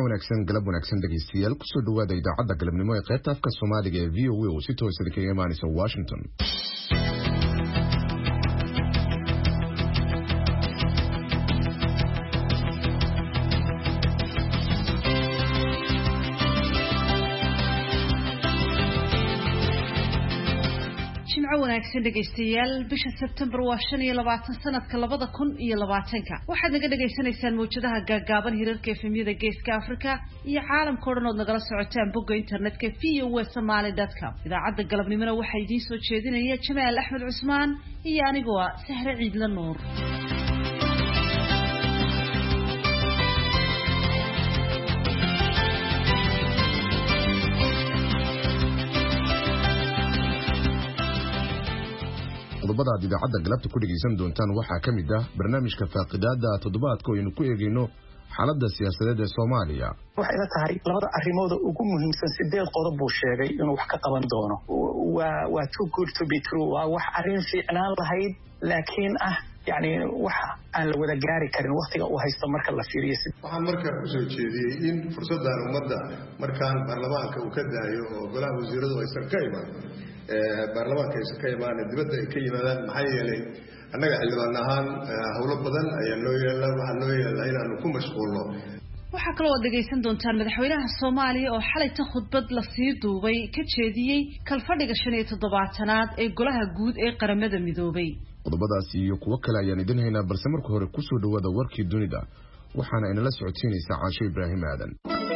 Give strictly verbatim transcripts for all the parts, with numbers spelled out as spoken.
wanaagsan galab wanaagsan dhageystayaal ku soo dhawaada idaacadda galabnimo ee qaybta afka Soomaaliga ee V O A oo si toos ah kaga imaanaysa Washington. wanaagsan dhageystayaal bisha September waa shan iyo labaatan sanadka labada kun iyo labaatanka waxaad naga dhageysanaysaan mowjadaha gaagaaban hirarka efemyada geeska Afrika iyo caalamka oo dhan oo nagala socotaan bogga internetka v o a somali dot com idaacadda galabnimona waxaa idiin soo jeedinaya Jamaal Axmed Cusmaan iyo anigoo ah Sahra Ciidla Nuur. qodobada idaacadda galabta ku dhageysan doontaan waxaa ka mid ah barnaamijka faaqidaada toddobaadka oo aynu ku eegayno xaaladda siyaasadeed ee Soomaaliya. waxay la tahay labada arrimood ugu muhiimsan sideed qodob buu sheegay inuu wax ka qaban doono. waa waa too good to be true. waa wax arrin fiicnaan lahayd laakiin ah yani wax aan la wada gaari karin waqtiga uu haysto marka la fiiriyo. waxaan markaa ku soo jeediyey in fursaddan ummadda markaan baarlamaanka uu ka daayo oo golaha wasiiradu aysan ka imaan baarlamaanka aysan ka imaan dibadda ay ka yimaadaan maxaa yeelay annaga xildhibaan ahaan howlo badan ayaa noo yeela waxaa noo yeela inaanu ku mashquulno. waxaa kaloo aad dhegaysan doontaan madaxweynaha Soomaaliya oo xalayta khudbad la sii duubay ka jeediyey kalfadhiga shan iyo toddobaatanaad ee golaha guud ee qaramada midoobay. qodobadaasi iyo kuwo kale ayaan idin haynaa balse marka hore ku soo dhawaada warkii dunida waxaana inala socodsiinaysaa Caasho Ibraahim Aadan.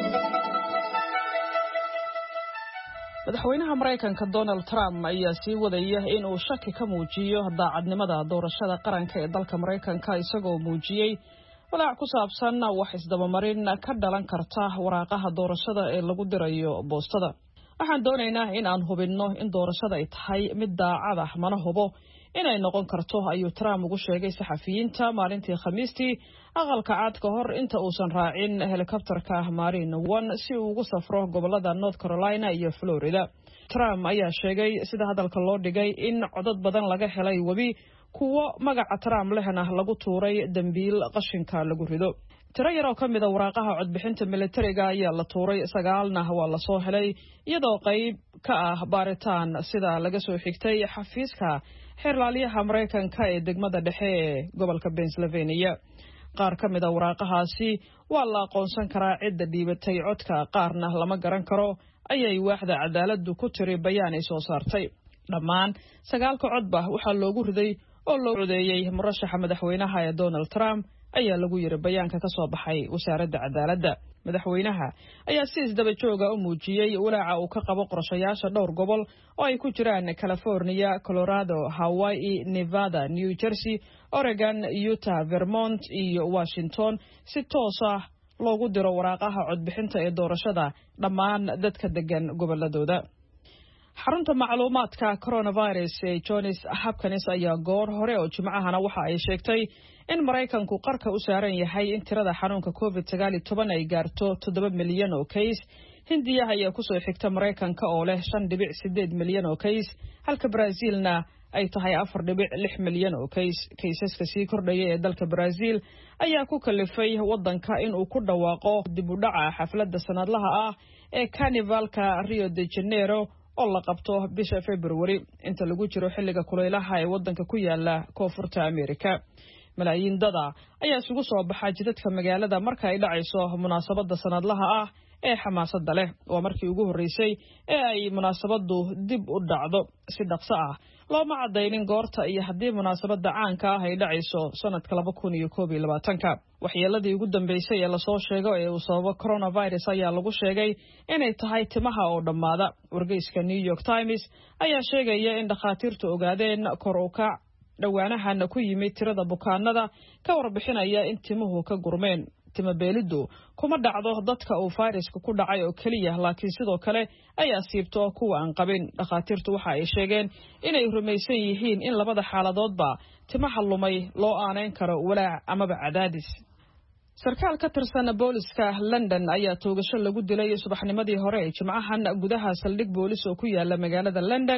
madaxweynaha Mareykanka Donald Trump ayaa sii wadaya in uu shaki ka muujiyo daacadnimada doorashada qaranka ee dalka Mareykanka isagoo muujiyay walaac ku saabsan wax isdabamarin ka dhalan karta waraaqaha doorashada ee lagu dirayo boostada. waxaan doonaynaa in aan hubinno in doorashada ay tahay mid daacad ah mana hubo inay noqon karto ayuu Trump ugu sheegay saxafiyiinta maalintii Khamiistii aqalka cad ka hor inta uusan raacin helikobtarka Marine One si uu ugu safro gobolada North Carolina iyo Florida. Trump ayaa sheegay sida hadalka loo dhigay in codad badan laga helay webi kuwa magaca Trump lehna lagu tuuray dambiil qashinka lagu rido. tiro yar oo ka mid ah waraaqaha codbixinta militariga ayaa la tuuray sagaalna waa la soo helay iyadoo qayb ka ah baaritaan sida laga soo xigtay xafiiska xeerlaaliyaha Mareykanka ee degmada dhexe ee gobolka Pennsylvania. qaar ka mid ah waraaqahaasi waa la aqoonsan karaa cidda dhiibatay codka qaarna lama garan karo ayay waaxda cadaaladdu ku tiri bayaan ay soo saartay. dhammaan sagaalka codba waxaa loogu riday oo loo codeeyay murashaxa madaxweynaha ee Donald Trump ayaa lagu yiri bayaanka ka soo baxay wasaaradda cadaaladda. madaxweynaha ayaa si isdaba jooga u muujiyay walaaca uu ka qabo qorshayaasha dhowr gobol oo ay ku jiraan California, Colorado, Hawaii, Nevada, New Jersey, Oregon, Utah, Vermont iyo Washington si toos ah loogu diro waraaqaha codbixinta ee doorashada dhammaan dadka degan goboladooda. xarunta macluumaadka coronavirus ee Johns Hopkins ayaa goor hore oo Jimcahana waxa ay sheegtay in Mareykanku qarka u saaran yahay in tirada xanuunka covid sagaal iyo toban ay gaarto toddoba milyan oo case. Hindiya ayaa ku soo xigta Mareykanka oo leh shan dhibic siddeed milyan oo case, halka Brazilna ay tahay afar dhibic lix milyan oo case. Kaysaska sii kordhaya ee dalka Brazil ayaa ku kalifay wadanka in uu ku dhawaaqo dib u dhaca xafladda sanadlaha ah ee Carnivalka Rio de Janeiro oo la qabto bisha February inta lagu jiro xilliga kulaylaha ee wadanka ku yaala koonfurta Amerika. malaayiin dad ayaa isugu soo baxay jidadka magaalada marka ay dhacayso munaasabadda sanadlaha ah ee xamaasadda leh. waa markii ugu horeysay ee ay munaasabaddu dib u dhacdo si dhaqso ah looma cadaynin goorta iyo haddii munaasabadda caanka ah ay dhacayso sanadka laba kun iyo koob iyo labaatanka. waxyeeladii ugu dambeysay ee lasoo sheego ee uu sababo coronavirus ayaa lagu sheegay inay tahay timaha oo dhammaada. wargeyska New York Times ayaa sheegaya in dhakhaatiirtu ogaadeen kor u kac dhawaanahan ku yimid tirada bukaanada ka warbixinaya in timuhu ka gurmeen. timo beelidu kuma dhacdo dadka uu fayraska ku dhacay oo kaliya laakiin sidoo kale ay asiibto kuwa aan qabin. dhakhaatiirtu waxa ay sheegeen inay rumaysan yihiin in labada xaaladoodba timaha lumay loo aaneyn karo walaac amaba cadaadis. sarkaal ka tirsan booliska London ayaa toogasho lagu dilay subaxnimadii hore ee Jimcahan gudaha saldhig boolis oo ku yaala magaalada London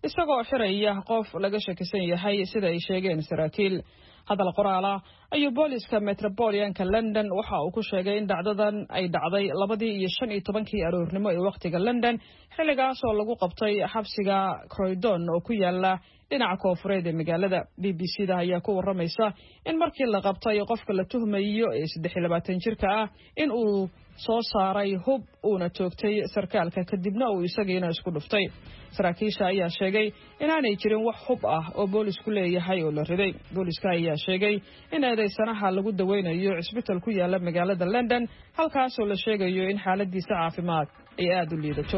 isagoo xiraya qof laga shakisan yahay sida ay sheegeen saraakiil. hadal qoraala ayuu booliska metropolitanka London waxa uu ku sheegay in dhacdadan ay dhacday labadii iyo shan iyo tobankii aroornimo ee waqtiga London, xilligaas oo lagu qabtay xabsiga Croydon oo ku yaala dhinaca koonfureed ee magaalada. B B C-da ayaa ku waramaysa in markii la qabtay qofka la tuhmayo ee saddex iyo labaatan jirka ah in uu soo saaray hub uuna toogtay sarkaalka kadibna uu isagiina isku dhuftay. saraakiisha ayaa sheegay inaanay jirin wax hub ah oo boolisku leeyahay oo la riday. booliska ayaa sheegay in eedeysanaha lagu daweynayo cisbitaal ku yaala magaalada London, halkaas oo la sheegayo in xaaladiisa caafimaad ay aad u liidato.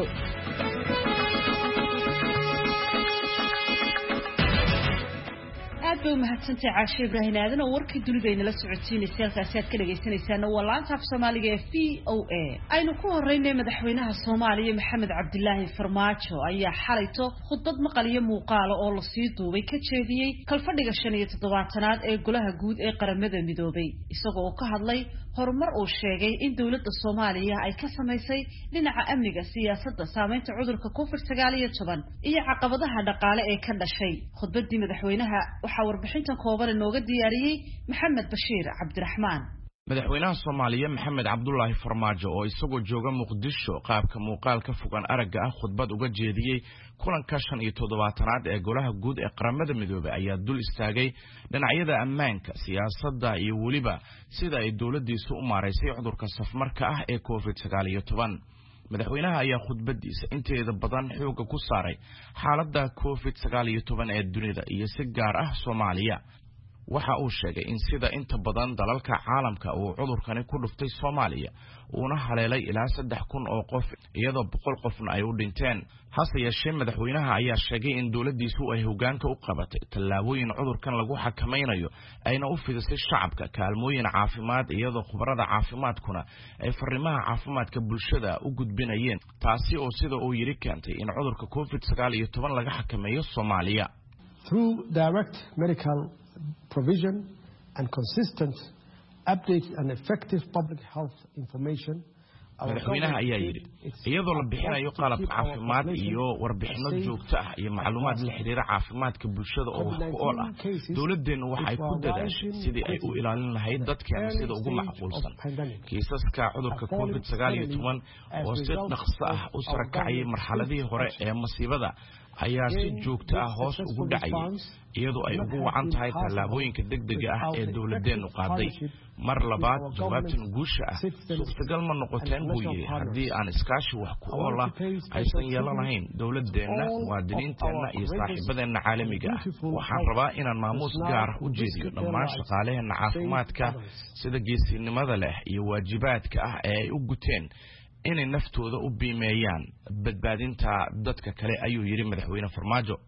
aad bay mahadsantahay Caashe Ibraahin aadan oo warkii dunida inala socodsiinaysa halkaas aad ka dhageysanaysaa waa laanta af Soomaaliga ee V O A. aynu ku horeynay madaxweynaha Soomaaliya Maxamed Cabdilaahi Farmaajo ayaa xalayto khudbad maqal iyo muuqaal oo la sii duubay ka jeediyay kalfadhiga shan iyo toddobaatanaad ee golaha guud ee qaramada midoobay, isagoo ka hadlay horumar uu sheegay in dawladda Soomaaliya ay ka samaysay dhinaca amniga, siyaasadda, saameynta cudurka covid sagaal iyo toban iyo caqabadaha dhaqaale ee ka dhashay. khudbadii madaxweynaha waxa warbixintan kooban inooga diyaariyay Maxamed Bashiir Cabdiraxmaan. madaxweynaha Soomaaliya Maxamed Cabdulaahi Farmaajo oo isagoo jooga Muqdisho qaabka muuqaalka fogaan aragga ah khudbad uga jeediyay kulanka shan iyo toddobaatanaad ee golaha guud ee qaramada midoobay ayaa dul istaagay dhinacyada ammaanka, siyaasadda iyo waliba sida ay dawladdiisu u maareysay cudurka safmarka ah ee covid sagaal iyo toban. madaxweynaha ayaa khudbadiisa inteeda badan xooga ku saaray xaaladda covid sagaal iyo toban ee dunida iyo si gaar ah Soomaaliya. waxa uu sheegay in sida inta badan dalalka caalamka uu cudurkani ku dhuftay Soomaaliya uuna haleelay ilaa saddex kun oo qof iyadoo boqol qofna ay u dhinteen. hase yeeshee madaxweynaha ayaa sheegay in dawladdiisu ay hoggaanka u qabatay tallaabooyin cudurkan lagu xakameynayo ayna u fidisay shacabka kaalmooyin caafimaad iyadoo khubarada caafimaadkuna ay fariimaha caafimaadka bulshada u gudbinayeen, taasi oo sida uu yiri keentay in cudurka covid sagaal iyo toban laga xakameeyo Soomaaliya. Through direct medical provision and consistent updates and effective public health information. madaxweynaha ayaa yiri iyadoo la bixinayo qalab caafimaad iyo warbixino joogto ah iyo macluumaad la xiriira caafimaadka bulshada oo wax ku ool ah, dawladdeenu waxay ku dadaashay sidii ay u ilaalin lahayd dadkeena sida ugu macquulsan. kiisaska cudurka covid sagaal iyo toban oo si dhaqso ah u sarakacay marxaladii hore ee masiibada ayaa si joogto ah hoos ugu dhacay iyadoo ay ugu wacan tahay tallaabooyinka degdega ah ee dawladdeenu qaaday. mar labaad jawaabtan guusha ah suurtagal ma noqoteen buu yiri haddii aan iskaashi wax ku ool ah aysan yeelan lahayn dawladdeena, muwaadiniinteenna iyo saaxiibadeenna caalamiga ah. waxaan rabaa inaan maamuus gaar u jeediyo dhammaan shaqaalaheena caafimaadka sida geesinimada leh iyo waajibaadka ah ee ay u guteen inay naftooda u biimeeyaan badbaadinta dadka kale, ayuu yiri madaxweyne Farmaajo.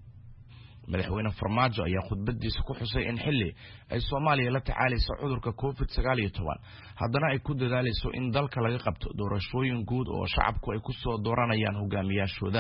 madaxweyne Farmaajo ayaa khudbadiisa ku xusay in xilli ay Soomaaliya la tacaalayso cudurka covid sagaal iyo toban haddana ay ku dadaalayso in dalka laga qabto doorashooyin guud oo shacabku ay ku soo dooranayaan hogaamiyaashooda.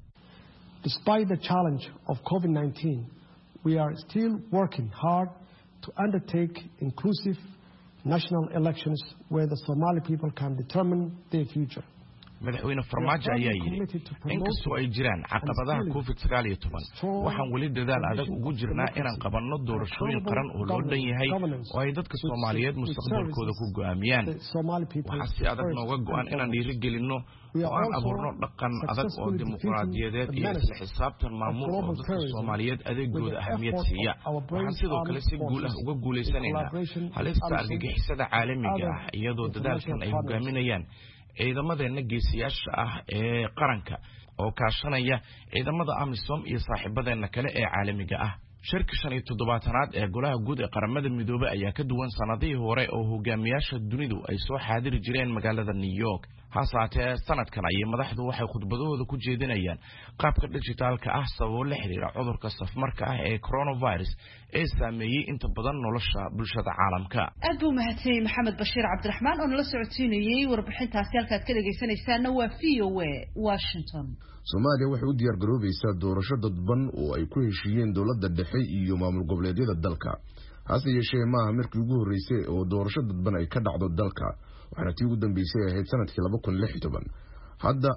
Despite the challenge of covid nineteen, we are still working hard to undertake inclusive national elections where the Somali people can determine their future. madaxweyne Farmaajo ayaa yiri inkastoo ay jiraan caqabadaha covid sagaal iyo toban waxaan wali dadaal adag ugu jirnaa inaan qabanno doorashooyin qaran oo loo dhan yahay oo ay dadka Soomaaliyeed mustaqbalkooda ku go'aamiyaan. waxaa si adag nooga go'an inaan dhiirigelinno oo aan abuurno dhaqan adag oo dimuqraadiyadeed iyo isla xisaabtan maamul oo dadka Soomaaliyeed adeegooda ahmiyad siiya. waxaan sidoo kale si guul ah uga guuleysanaynaa halista argagixisada caalamiga ah iyadoo dadaalkan ay hogaaminayaan ciidamadeena geesiyaasha ah ee qaranka oo kaashanaya ciidamada AMISOM iyo saaxiibadeena kale ee caalamiga ah. shirka shan iyo toddobaatanaad ee golaha guud ee qaramada midoobay ayaa ka duwan sanadihii hore oo hogaamiyaasha dunidu ay soo xaadiri jireen magaalada New York. hase haatee sanadkan ay madaxdu waxay khudbadooda ku jeedinayaan qaabka dhijitaalka ah sababo la xiriira cudurka safmarka ah ee coronavirus ee saameeyay inta badan nolosha bulshada caalamka. aad buu mahadsanyahay Maxamed Bashiir Cabdiraxmaan oo nala socodsiinayay warbixintaasi halka aad ka dhageysanaysaana waa V O A Washington. Soomaaliya waxay u diyaar garoobaysaa doorasho dadban oo ay ku heshiiyeen dawladda dhexe iyo maamul goboleedyada dalka. hase yeeshee maaha markii ugu horeysay oo doorasho dadban ay ka dhacdo dalka, waxaana tii ugu dambeysay ahayd sanadkii laba kun iyo lix iyo toban. hadda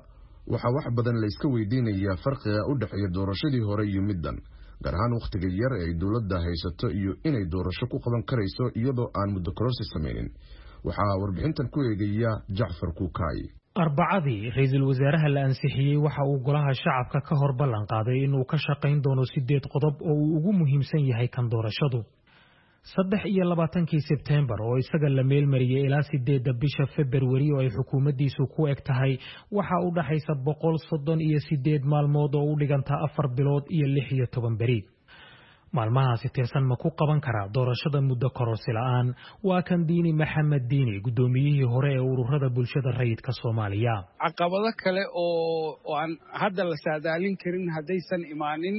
waxaa wax badan la iska weydiinayaa farqiga u dhexeeya doorashadii hore iyo middan gaar ahaan wakhtiga yar ee ay dowladda haysato iyo inay doorasho ku qaban karayso iyadoo aan muddo kororsi samaynin waxaa warbixintan ku eegaya Jacfar Kukaay. arbacadii ra'iisul wasaaraha la ansixiyay waxa uu golaha shacabka ka hor ballan qaaday inuu ka shaqayn doono sideed qodob oo uu ugu muhiimsan yahay kan doorashadu saddex iyo labaatankii Sebtembar oo isaga la meel mariyay ilaa sideedda bisha February oo ay xukuumaddiisu ku eg tahay waxa uu dhaxaysa boqol soddon iyo sideed maalmood oo u dhiganta afar bilood iyo lix iyo toban beri maalmahaasi tirsan ma ku qaban karaa doorashada muddo kororsi la'aan waa kan Diini Maxamed Diini gudoomiyihii hore ee ururada bulshada rayidka Soomaaliya caqabado kale oo oo aan hadda la saadaalin karin hadaysan imaanin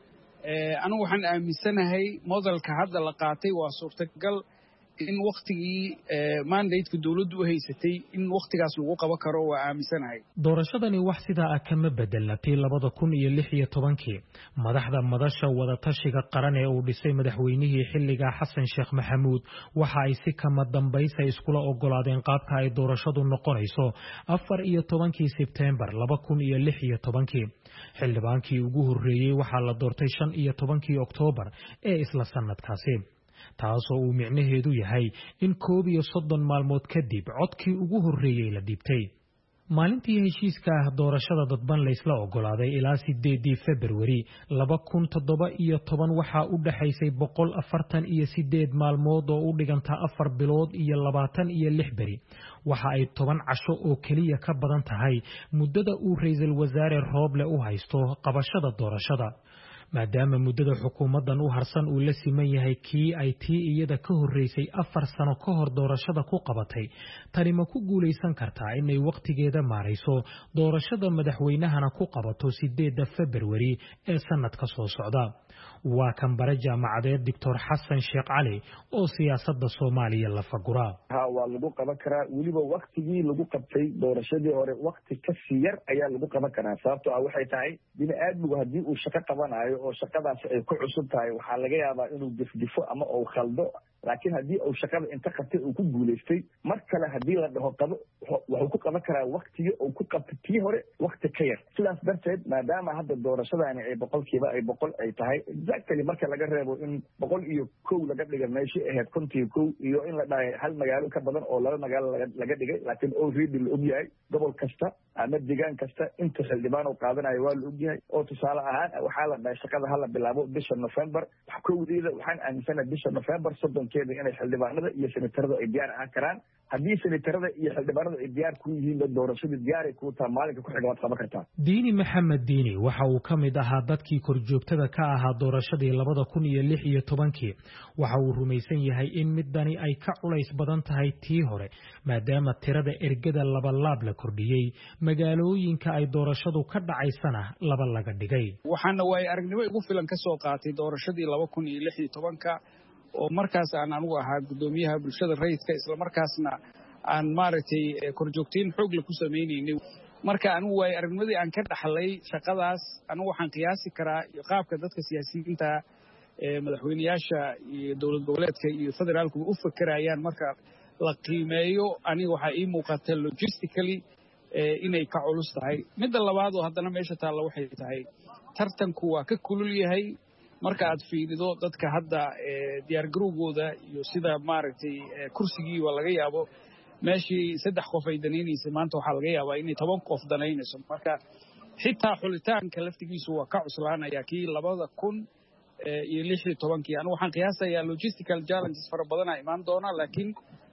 ee anigu waxaan aaminsanahay modelka hadda la qaatay waa suurtagal in waqtigii mandate-ka dawladdu u haysatay in waqtigaas lagu qaban karo waa aaminsanahay doorashadani wax sidaa ah kama bedelatay labada kun iyo lix iyo tobankii madaxda madasha wada tashiga qaran ee uu dhisay madaxweynihii xilliga Xasan Sheekh Maxamuud waxa ay si kama dambaysa iskula ogolaadeen qaabka ay doorashadu noqonayso afar iyo tobankii Sebtembar laba kun iyo lix iyo tobankii xildhibaankii ugu horeeyay waxa la doortay shan iyo tobankii Oktoobar ee isla sanadkaasi taasoo uu micnaheedu yahay in koob iyo soddon maalmood kadib codkii ugu horeeyay la dhiibtay maalintii heshiiska ah doorashada dadban la isla ogolaaday ilaa sideedii February laba kun toddoba iyo toban waxa u dhaxaysay boqol afartan iyo sideed maalmood oo u dhiganta afar bilood iyo labaatan iyo lix beri waxa ay toban casho oo kaliya ka badan tahay muddada uu ra'iisul wasaare Rooble u haysto qabashada doorashada maadaama muddada xukuumadan u harsan uu la siman yahay kii ay tii iyada ka horeysay afar sano ka hor doorashada ku qabatay tani ma ku guuleysan kartaa inay waqtigeeda maarayso doorashada madaxweynahana ku qabato sideedda February ee sanadka soo socda waa kan bare jaamacadeed Doctor Xasan Sheekh Cali oo siyaasadda Soomaaliya la fagura ha waa lagu qaban karaa waliba waqtigii lagu qabtay doorashadii hore waqti ka siyar ayaa lagu qaban karaa sababtoo ah waxay tahay bini'aadmigu haddii uu shaqo qabanayo oo shaqadaas ay ku cusub tahay waxaa laga yaabaa inuu difdifo ama uu khaldo laakiin haddii uu shaqada inta qabtay uu ku guuleystay mar kale haddii la dhaho qabo wuxuu ku qaban karaa waqtigii uu ku qabtay tii hore waqti ka yar sidaas darteed maadaama hadda doorashadaani ay boqolkiiba ay boqol ay tahay exactly marka laga reebo in boqol iyo kow laga dhiga meeshii ahayd kontii kow iyo in la dhahay hal magaalo ka badan oo laba magaalo laga dhigay laakiin already la ogyahay gobol kasta ama deegaan kasta inta xildhibaan uu qaadanayo waa la ogyahay oo tusaale ahaan waxaa la dhahay shaqada hala bilaabo bisha November kowdeeda waxaan aaminsanahay bisha November soddonkeeda inay xildhibaanada iyo senatarada ay diyaar ahaan karaan haddii senatarada iyo xildhibaanada ay diyaar ku yihiin doorashada diyaar ay ku tahay maalinka ku xiga waad qaban kartaa Diini Maxamed Diini waxa uu ka mid ahaa dadkii korjoogtada ka ahaa doorashadii labada kun iyo lix iyo tobankii waxa uu rumaysan yahay in midani ay ka culays badan tahay tii hore maadaama tirada ergada laba laab la kordhiyay magaalooyinka ay doorashadu ka dhacaysana laba laga dhigay waxaana way aragnimo ugu filan ka soo qaatay doorashadii laba kun iyo lix iyo tobanka oo markaas aan anigu ahaa gudoomiyaha bulshada rayidka isla markaasna aan maaragtay korjoogtiin xoog la ku sameeyay marka anigu way aragnimadii aan ka dhaxlay shaqadaas anigu waxaan qiyaasi karaa qaabka dadka siyaasiyiinta ee madaxweynayaasha iyo dawlad goboleedka iyo federaalku u fakarayaan marka la qiimeeyo aniga waxa ii muuqata logistically inay ka culus tahay midda labaad oo haddana meesha taalla waxay tahay tartanku waa ka kulul yahay marka aad fiirido dadka hadda diyaar garowgooda iyo sida maaragtay kursigii waa laga yaabo meeshii saddex qof ay danaynaysa maanta waxaa laga yaabaa inay toban qof danaynayso marka xitaa xulitaanka laftigiisu waa ka cuslaanaya kii labada kun iyo lix iyo tobankii anigu waxaan qiyaasayaa logistical challenges fara badanaa imaan doona laakiin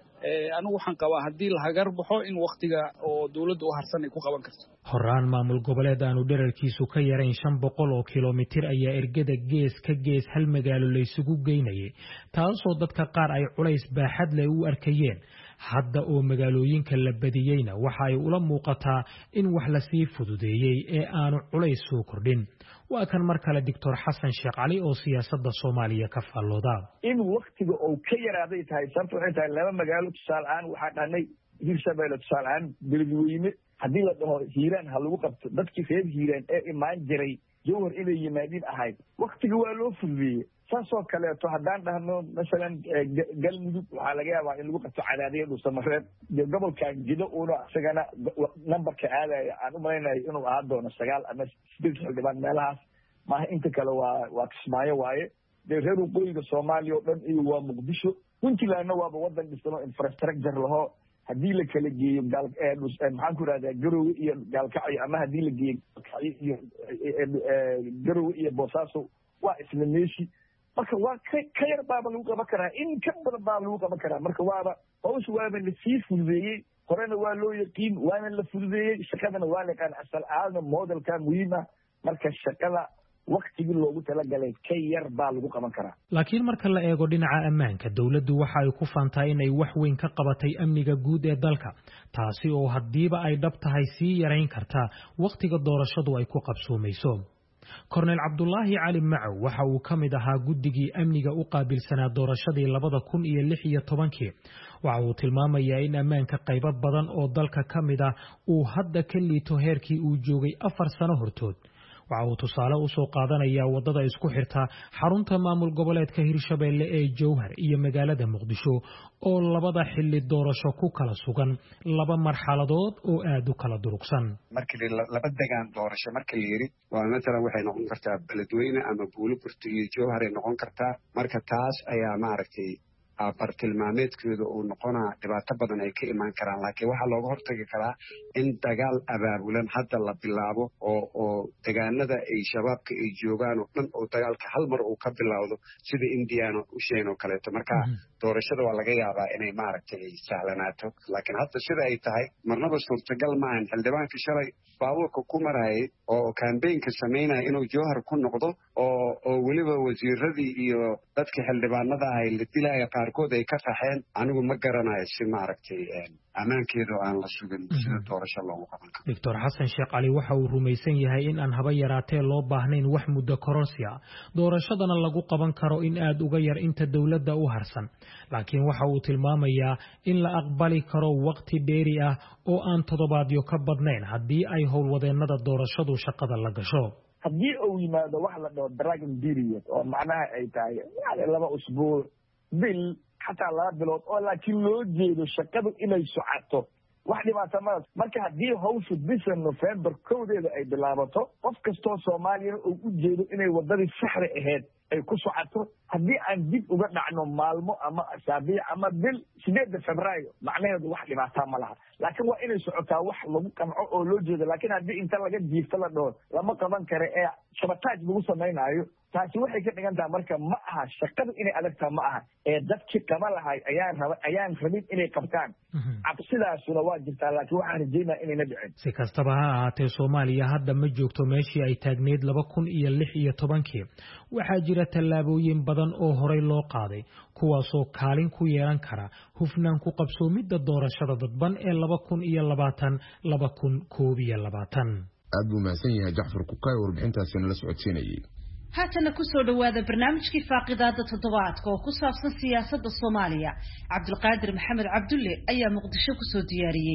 anigu waxaan qabaa haddii la hagar baxo in waqtiga oo dawladda u harsan ay ku qaban karto horaan maamul goboleed aanu dherarkiisu ka yarayn shan boqol oo kilomitir ayaa ergada gees ka gees hal magaalo la isugu geynayay taasoo dadka qaar ay culays baaxad leh u arkayeen hadda oo magaalooyinka la badiyeyna waxa ay ula muuqataa in wax la sii fududeeyay ee aanu culays soo kordhin waa kan mar kale Doctor Xasan Sheekh Cali oo siyaasadda Soomaaliya ka faalooda in waqtiga uu ka yaraaday tahay sababtoo ay tahay laba magaalo tusaale ahaan waxaa dhanay Hirshabelle tusaale ahaan Beledweyne haddii la dhaho Hiiraan ha lagu qabto dadkii reer Hiiraan ee imaan jiray jowhar inay yimaadiin ahayd waktiga waa loo fududeeyey saasoo kaleeto haddaan dhahno masalan galmudug waxaa laga yaabaa in lagu qabto cadaadiya dhuusamareed gobolkan gido uuna isagana numberka aadaya aan u malaynayo inuu ahaan doono sagaal ama sideed xildhibaan meelahaas maaha inta kale waa waa kismaayo waaye dee reer waqooyiga soomaaliya oo dhan iyo waa muqdisho puntlandna waaba wadan dhisan oo infrastructure lahoo haddii la kala geeyo gaal maxaan ku ihahdaa garowe iyo gaalkacyo ama haddii la geeyo gaalkacyo iyo garowe iyo boosaaso waa isla meeshi marka waa ka ka yar baaba lagu qaban karaa in ka badan baaba lagu qaban karaa marka waaba hawsha waaba lasii fududeeyey horena waa loo yaqiin waana la fududeeyey shaqadana waa la yaqaan asal aadna modelka muhiima marka shaqada waktigii loogu talagalay ka yar baa lagu qaban karaa laakiin marka la eego dhinaca ammaanka dawladdu waxa ay ku faantaa inay wax weyn ka qabatay amniga guud ee dalka taasi oo haddiiba ay dhab tahay sii yarayn kartaa wakhtiga doorashadu ay ku qabsoomayso korneyl cabdulaahi cali macow waxa uu ka mid ahaa guddigii amniga u qaabilsanaa doorashadii labada kun iyo lix iyo tobankii waxa uu tilmaamayaa in ammaanka qaybo badan oo dalka ka mid ah uu hadda ka liito heerkii uu joogay afar sano hortood waxa uu tusaale u soo qaadanayaa waddada isku xirta xarunta maamul goboleedka hirshabeelle ee jowhar iyo magaalada muqdisho oo labada xilli doorasho ku kala sugan laba marxaladood oo aad u kala durugsan markii laba degaan doorasho marka la yiri waa mesela waxay noqon kartaa beledweyne ama buuliburti iyo jowhar ay noqon kartaa marka taas ayaa maaragtay bartilmaameedkooda uu noqonaa dhibaato badan ay ka imaan karaan laakiin waxaa looga hortagi karaa in dagaal abaabulan hadda la bilaabo oo oo degaanada ay shabaabka ay joogaan oo dhan oo dagaalka hal mar uu ka bilowdo sida indiana usheen oo kaleeto marka doorashada waa laga yaabaa inay maaragtay ay sahlanaato laakiin hadda sida ay tahay marnaba suurtagal maahan xildhibaanka shalay baabuurka ku marayay oo kambeynka samaynaya inuu jowhar ku noqdo oo oo weliba wasiiradii iyo dadka xildhibaanada ahay la dilaya qaarkood ay ka qaxeen anigu ma garanayo si maaragtay ammaankeedu aan la sugin sida doorasho loogu qaban karo doctor xasan sheekh cali waxa uu rumaysan yahay in aan haba yaraatee loo baahnayn wax muddo kororsi ah doorashadana lagu qaban karo in aad uga yar inta dowladda u harsan laakiin waxa uu tilmaamayaa in la aqbali karo waqti dheeri ah oo aan toddobaadyo ka badnayn haddii ay howlwadeennada doorashadu shaqada la gasho haddii uu yimaado wax la dhaho dragon period oo macnaha ay tahay yani laba usbuuc bil xataa laba bilood oo laakiin loo jeedo shaqadu inay socoto wax dhibaato mada marka haddii hawshu bisha November kowdeeda ay bilaabato qof kastoo Soomaaliya uu u jeedo inay wadadii saxda ahayd ay ku socoto haddii aan dib uga dhacno maalmo ama asaabiic ama bil sideedda Febraayo macnaheedu wax dhibaato ma laha laakiin waa inay socotaa wax lagu qanco oo loo jeedo laakiin haddii inta laga jiifto la dhaho lama qaban karo ee shabataaj lagu samaynayo taasi waxay ka dhigan tahay marka ma aha shaqadu inay adagtaa ma aha ee dadkii qaba lahay ayaan raba ayaan rabin inay qabtaan cabsidaasuna waa jirtaa laakiin waxaan rajeynaa inayna dhicin si kastaba ha ahaatee Soomaaliya hadda ma joogto meeshii ay taagneed laba kun iyo lix iyo tobankii waxaa jira tallaabooyin badan oo horey loo qaaday kuwaasoo kaalin ku yeelan kara hufnaan ku qabsoomidda doorashada dadban ee laba kun iyo labaatan laba kun koob iyo labaatan aad buu mahadsan yahay Jacfar Kukay warbixintaasi nala socodsiinayay haatana ku soo dhawaada barnaamijkii faaqidaada toddobaadka oo ku saabsan siyaasadda Soomaaliya Cabdulqaadir Maxamed Cabdulle ayaa Muqdisho ku soo diyaariyay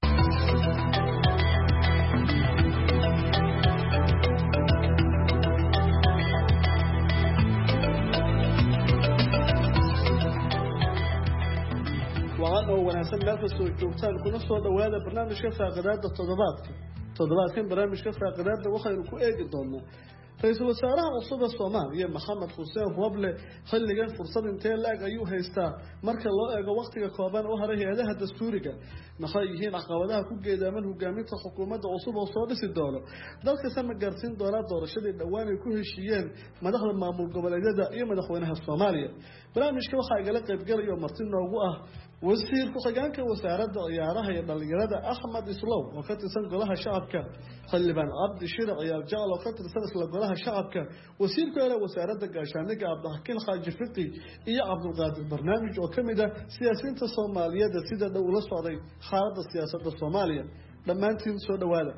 waxaan oo wanaagsan meel kastoo joogtaan kuna soo dhawaada barnaamijka faaqidaada toddobaadka toddobaadkan barnaamijka faaqidaada waxaynu ku eegi doonaa ra-iisul wasaaraha cusub ee Soomaaliya Maxamed Xuseen Roble xilligan fursad intee laag ayuu haystaa marka loo eego waqtiga kooban oo haray hay'adaha dastuuriga maxay yihiin caqabadaha ku geedaaman hogaaminta xukuumadda cusub oo soo dhisi doono dalka sama gaarsiin doona doorashadii dhawaan ay ku heshiiyeen madaxda maamul goboleedyada iyo madaxweynaha Soomaaliya barnaamijka waxaa igala qayb galaya marti noogu ah wasiir ku-xigeenka wasaaradda ciyaaraha iyo dhalinyarada Axmed Islow oo ka tirsan golaha shacabka xildhibaan Cabdi Shire ciyaar jecel oo ka tirsan isla golaha shacabka wasiirka ee wasaaradda gaashaaniga Cabdixakiin Xaaji Fiqi iyo Cabdulqaadir barnaamij oo kamid ah siyaasiyiinta Soomaaliyeed sida dhow ula socday xaaladda siyaasadda Soomaaliya dhammaantiin soo dhawaada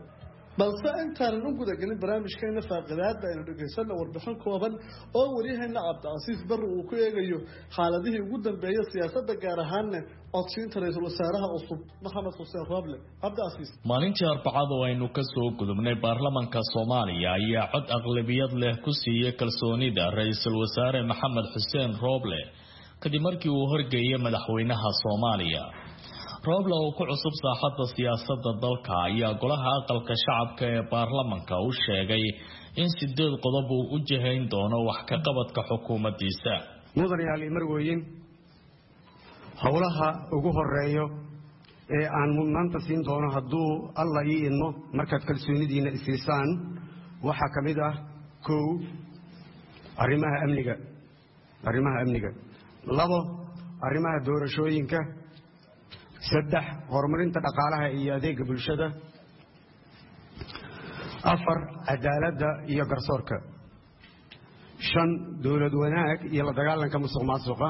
balse intaanan u gudagelin barnaamijkeena faaqidaada aynu dhegaysanna warbixin kooban oo waryaheena cabdicasiis barre uu ku eegayo xaaladihii ugu dambeeyay siyaasadda gaar ahaanna codsiinta ra-iisul wasaaraha cusub maxamed xuseen rooble. cabdicasiis. maalintii arbacada oo aynu ka soo gudubnay baarlamanka soomaaliya ayaa cod aqlabiyad leh ku siiyey kalsoonida ra-iisul wasaare maxamed xuseen rooble kadib markii uu horgeeyay madaxweynaha soomaaliya. rooble oo ku cusub saaxadda siyaasadda dalka ayaa golaha aqalka shacabka ee baarlamanka u sheegay in sideed qodob uu u jihayn doono wax ka qabadka xukuumaddiisa. mudanayaal iyo marwooyin, howlaha ugu horeeyo ee aan mudnaanta siin doono hadduu alla ii idmo markaad kalsoonidiina isiisaan waxaa ka mid ah kow arrimaha amniga arrimaha amniga labo arrimaha doorashooyinka saddex horumarinta dhaqaalaha iyo adeega bulshada afar cadaaladda iyo garsoorka shan dowlad wanaag iyo la dagaalanka musuq maasuqa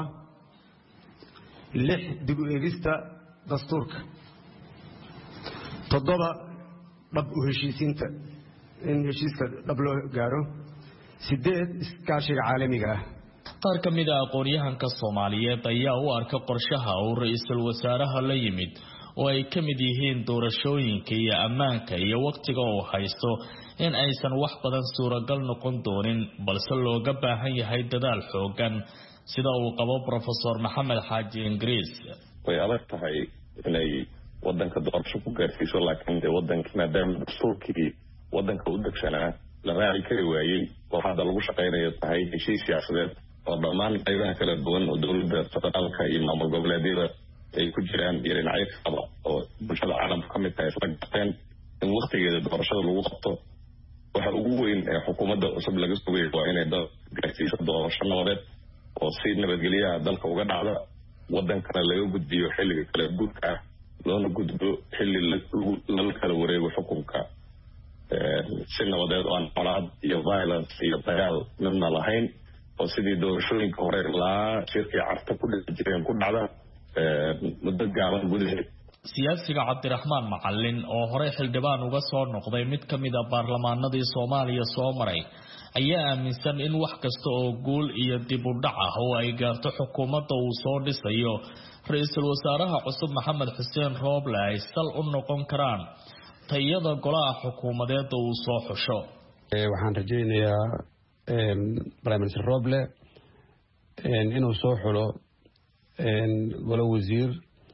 lix dib u eegista dastuurka toddoba dhab u heshiisiinta in heshiiska dhab loo gaaro sideed iskaashiga caalamiga ah. qaar ka mid a aqoon-yahanka soomaaliyeed ayaa u arka qorshaha uu ra-iisul wasaaraha la yimid oo ay ka mid yihiin doorashooyinka iyo ammaanka iyo wakhtiga uu haysto in aysan wax badan suuragal noqon doonin balse looga baahan yahay dadaal xoogan sida uu qabo profesor maxamed xaaji ingiriis. way adag tahay inay wadanka doorasho ku gaarsiiso laakiin dee wadanka maadaama dastuurkii wadanka u degsanaa la raaci kari waayey oo hadda lagu shaqaynayo tahay heshiis siyaasadeed oo dhammaan qaybaha kala duwan oo dowladda federaalka iyo maamul goboleedyada ay ku jiraan iyo dhinacyo kala oo bulshada caalamka ka mid tahay isla garteen in waktigeeda doorashada lagu qabto waxa ugu weyn ee xukuumadda cusub laga sugay waa inay dal gaarsiiso doorasho nabadeed oo si nabadgelyaha dalka uga dhacda wadankana laga gudbiyo xilliga kala guurka ah loona gudbo xilli lala kala wareego xukunka si nabadeed oo aan colaad iyo violence iyo dagaal midna lahayn oo sidii doorashooyinka hore ilaa shirkii carta ku dhici jireen ku dhacda muddo gaaban gudaheed. siyaasiga cabdiraxmaan macalin oo horey xildhibaan uga soo noqday mid ka mid a baarlamaanadii soomaaliya soo maray ayaa aaminsan in wax kasta oo guul iyo dib u dhac ah oo ay gaarto xukuumadda uu soo dhisayo ra-iisul wasaaraha cusub maxamed xuseen rooble ay sal u noqon karaan tayada golaha xukuumadeeda uu soo xusho. waxaan rajaynayaa prime minister Roble inuu soo xulo golo wasiir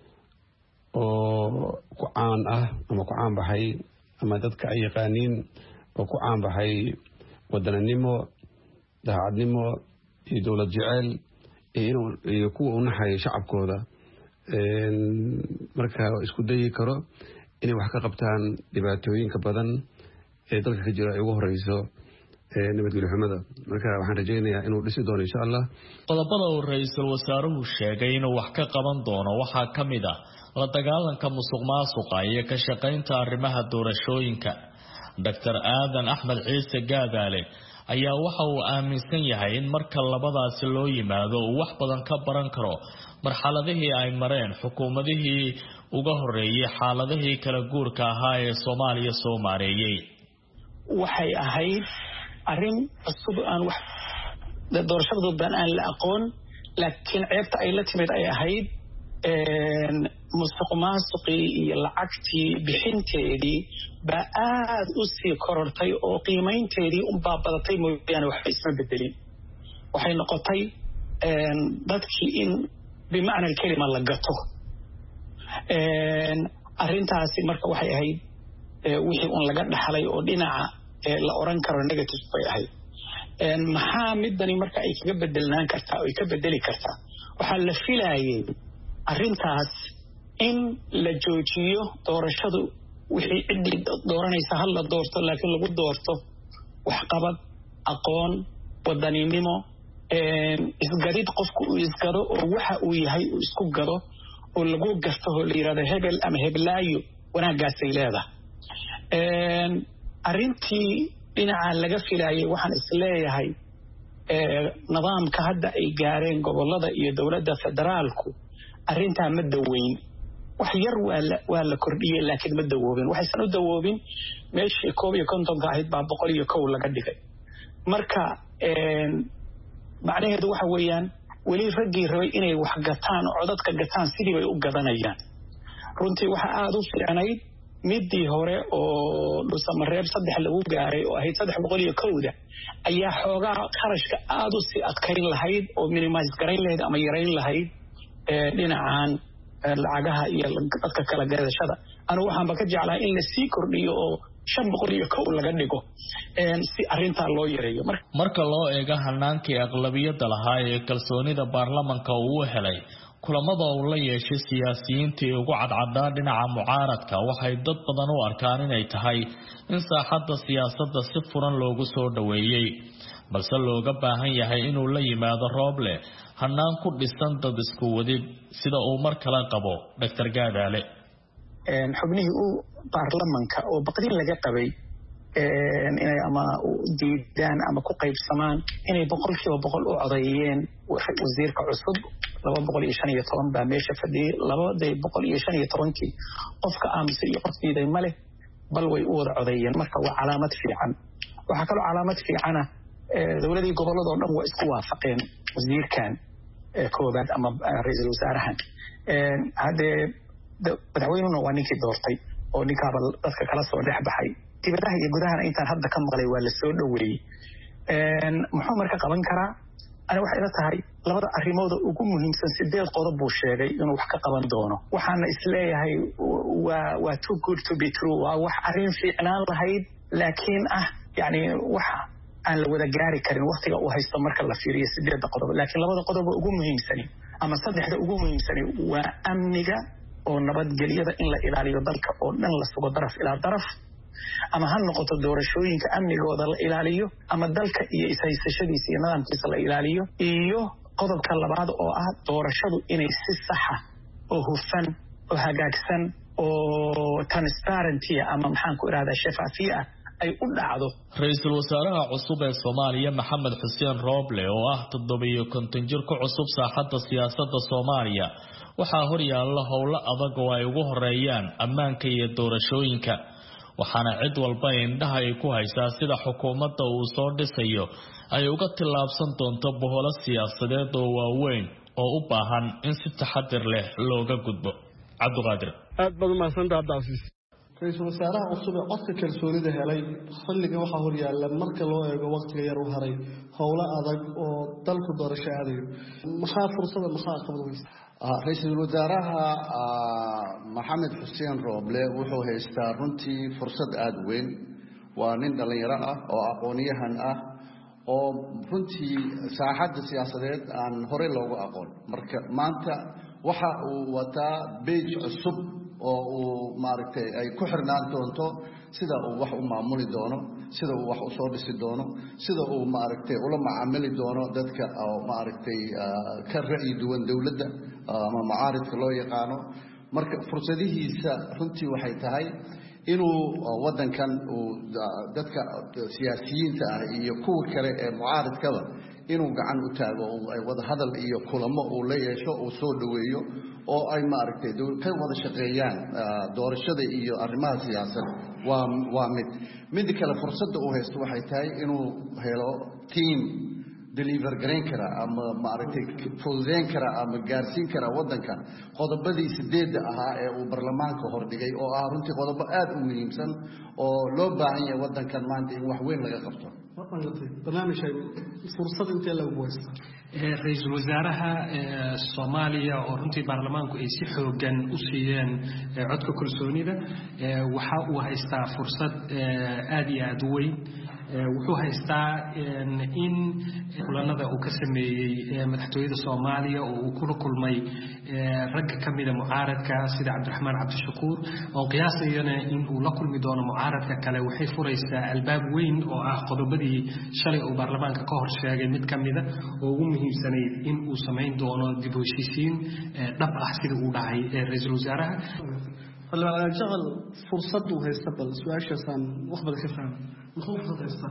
oo ku caan ah ama ku caan baxay ama dadka ay yaqaaniin oo ku caan baxay wadananimo daacadnimo iyo dowlad jecel iyo kuwa u naxaya shacabkooda marka isku dayi karo inay wax ka qabtaan dhibaatooyinka badan ee dalka ka jira ay ugu horeyso nabadgelyo xumada. marka waxaan rajaynayaa inuu dhisi doono insha allah. qodobada uu ra-iisul wasaaruhu sheegay inuu wax ka qaban doono waxaa ka mid ah la dagaalanka musuq maasuqa iyo ka shaqaynta arrimaha doorashooyinka. doctor aadan axmed ciise gaadaale ayaa waxa uu aaminsan yahay in marka labadaasi loo yimaado uu wax badan ka baran karo marxaladihii ay mareen xukuumadihii uga horeeyay xaaladihii kala guurka ahaa ee soomaaliya soo maareeyay. waxay ahayd arrin cusub aan wax doorashada baan aan la aqoon laakiin ceebta ay la timid ay ahayd musuq maasuqii iyo lacagtii bixinteedii baa aad u sii korortay oo qiimaynteedii unbaa badatay mooyaane waxba isma bedelin. waxay noqotay dadkii in bimacna kelima la gato. arrintaasi marka waxay ahayd wixii un laga dhaxlay oo dhinaca la oran karo negative bay ahayd. maxaa midani marka ay kaga bedelnaan kartaa oo ay ka bedeli kartaa? waxaa la filayay arrintaas in la joojiyo doorashadu wixii ciddii dooranaysa hal la doorto laakiin lagu doorto waxqabad aqoon wadaninimo isgadid qofku uu isgado oo waxa uu yahay uu isku gado oo lagu garto oo la yidhahdo hebel ama heblaayo wanaaggaasay leedahay. arrintii dhinaca laga filayay waxaan isleeyahay nidaamka hadda ay gaareen gobolada iyo dowladda federaalku arrintaa ma daweyn wax yar waa la kordhiyey laakiin ma dawoobin waxaysan u dawoobin meeshii koob iyo kontonka ahayd baa boqol iyo kow laga dhigay marka macnaheedu waxa weeyaan weli raggii rabay inay wax gataan oo codadka gataan sidii bay u gadanayaan runtii waxa aada u fiicnayd midii hore oo dhusamareeb saddex lagu gaaray oo ahayd saddex boqol iyo kowda ayaa xoogaa qarashka aada u sii adkayn lahayd oo minimise garayn lahayd ama yarayn lahayd dhinacan lacagaha iyo dadka kala gadashada anu waxaanba ka jeclahay in la sii kordhiyo oo shan boqol iyo kow laga dhigo si arrintaa loo yareeyo marka loo eego hanaankii aqlabiyadda lahaa ee kalsoonida baarlamanka uu helay kulamada uu la yeeshay siyaasiyiintii ugu cadcaddaa dhinaca mucaaradka waxay dad badan u arkaan inay tahay in saaxadda siyaasadda si furan loogu soo dhoweeyey balse looga baahan yahay inuu la yimaado Rooble hanaan ku dhisan dad isku wadid sida uu mar kale qabo Doctor Gaadaale xubnihii uu baarlamanka oo baqdin laga qabay inay ama diidaan ama ku qaybsamaan inay boqolkiiba boqol u codeeyeen wasiirka cusub laba boqol iyo shan iyo toban baa meesha fadhiyay labada boqol iyo shan iyo tobankii qofka aamusay iyo qof diiday male bal way u wada codeeyeen marka waa calaamad fiican waxaa kaloo calaamad fiicana dowladii gobolada oo dhan waa isku waafaqeen wasiirkan koobaad ama ra'iisul wasaarahan hadee madaxweynuhuna waa ninkii doortay oo ninkaaba dadka kala soo dhex baxay dibadaha iyo gudahana intaan hadda ka maqlay waa la soo dhoweeyey muxuu marka qaban karaa ana waxay ila tahay labada arrimooda ugu muhiimsan sideed qodob buu sheegay inuu wax ka qaban doono waxaana isleeyahay waa waa too good to be true waa wax arrin fiicnaan lahayd laakiin ah yani wax aan la wada gaari karin waqtiga uu haysto marka la fiiriyo sideedda qodob laakiin labada qodob ugu muhiimsani ama saddexda ugu muhiimsani waa amniga oo nabadgelyada in la ilaaliyo dalka oo dhan la sugo daraf ilaa daraf ama ha noqoto doorashooyinka amnigooda la ilaaliyo ama dalka iyo ishaysashadiisa iyo nidaamkiisa la ilaaliyo iyo qodobka labaad oo ah doorashadu inay si saxa oo hufan oo hagaagsan oo transparency ama maxaan ku irahdaa shafaafiye ah ay u dhacdo ra'iisul wasaaraha cusub ee Soomaaliya Maxamed Xuseen Rooble oo ah toddobiyo konton jir ku cusub saaxadda siyaasadda Soomaaliya waxaa hor yaalla howlo adag oo ay ugu horeeyaan ammaanka iyo doorashooyinka waxaana cid walba indhaha ay ku haysaa sida xukuumadda uu soo dhisayo ay uga tillaabsan doonto boholo siyaasadeed oo waaweyn oo u baahan in si taxadir leh looga gudbo Cabduqaadir aad baad u mahadsantahay Abdaasiis ra'iisul wasaaraha cusub ee codka kalsoonida helay xilliga waxaa hor yaalla marka loo eego waqtiga yar u haray howlo adag oo dalku doorasho aadayo maxaa fursada maxaa qabad weysa ra'iisul wasaaraha Maxamed Xuseen Rooble wuxuu haystaa runtii fursad aad weyn waa nin dhalinyaro ah oo aqoon-yahan ah oo runtii saaxadda siyaasadeed aan hore loogu aqoon marka maanta waxa uu wataa beej cusub oo uu maaragtay ay ku xirnaan doonto sida uu wax u maamuli doono sida uu wax u soo dhisi doono sida uu maaragtay ula macaamili doono dadka oo maaragtay ka ra'yi duwan dawladda ama macaaridka loo yaqaano marka fursadihiisa runtii waxay tahay inuu wadankan uu dadka siyaasiyiinta ah iyo kuwa kale ee mucaaridkaba inuu gacan u taago oo ay wada hadal iyo kulamo uu la yeesho uu soo dhaweeyo oo ay maaragtay ka wada shaqeeyaan doorashada iyo arrimaha siyaasadda waa waa mid mid kale fursadda uu haysto waxay tahay inuu helo team deliver gareyn kara ama maaragtay fududeyn kara ama gaarsiin kara wadankan qodobadii sideedda ahaa ee uu baarlamaanka hordhigay oo ah runtii qodobo aad u muhiimsan oo loo baahan yahay wadankan maanta in wax weyn laga qabto barnaamijka fursad intee lagu haysto ra'iisul wasaaraha Soomaaliya oo runtii baarlamaanku ay si xoogan u siiyeen codka kalsoonida waxa uu haystaa fursad aad iyo aad u weyn wuxuu haystaa in kulanada uu ka sameeyay madaxtooyada Soomaaliya oo uu kula kulmay rag ka mid ah mucaaradka sida Cabdiraxmaan Cabdishakuur oo qiyaasayana in uu la kulmi doono mucaaradka kale waxay furaysaa albaab weyn oo ah qodobadii shalay uu baarlamaanka ka hor sheegay mid ka mid ah oo ugu muhiimsanay in uu sameyn doono dib u heshiisiin dhab ah sida uu dhahay ra'iisul wasaaraha فلما شغل فرصته هيستقبل سؤال شخصان وخبر كفهم مخوف هيستقبل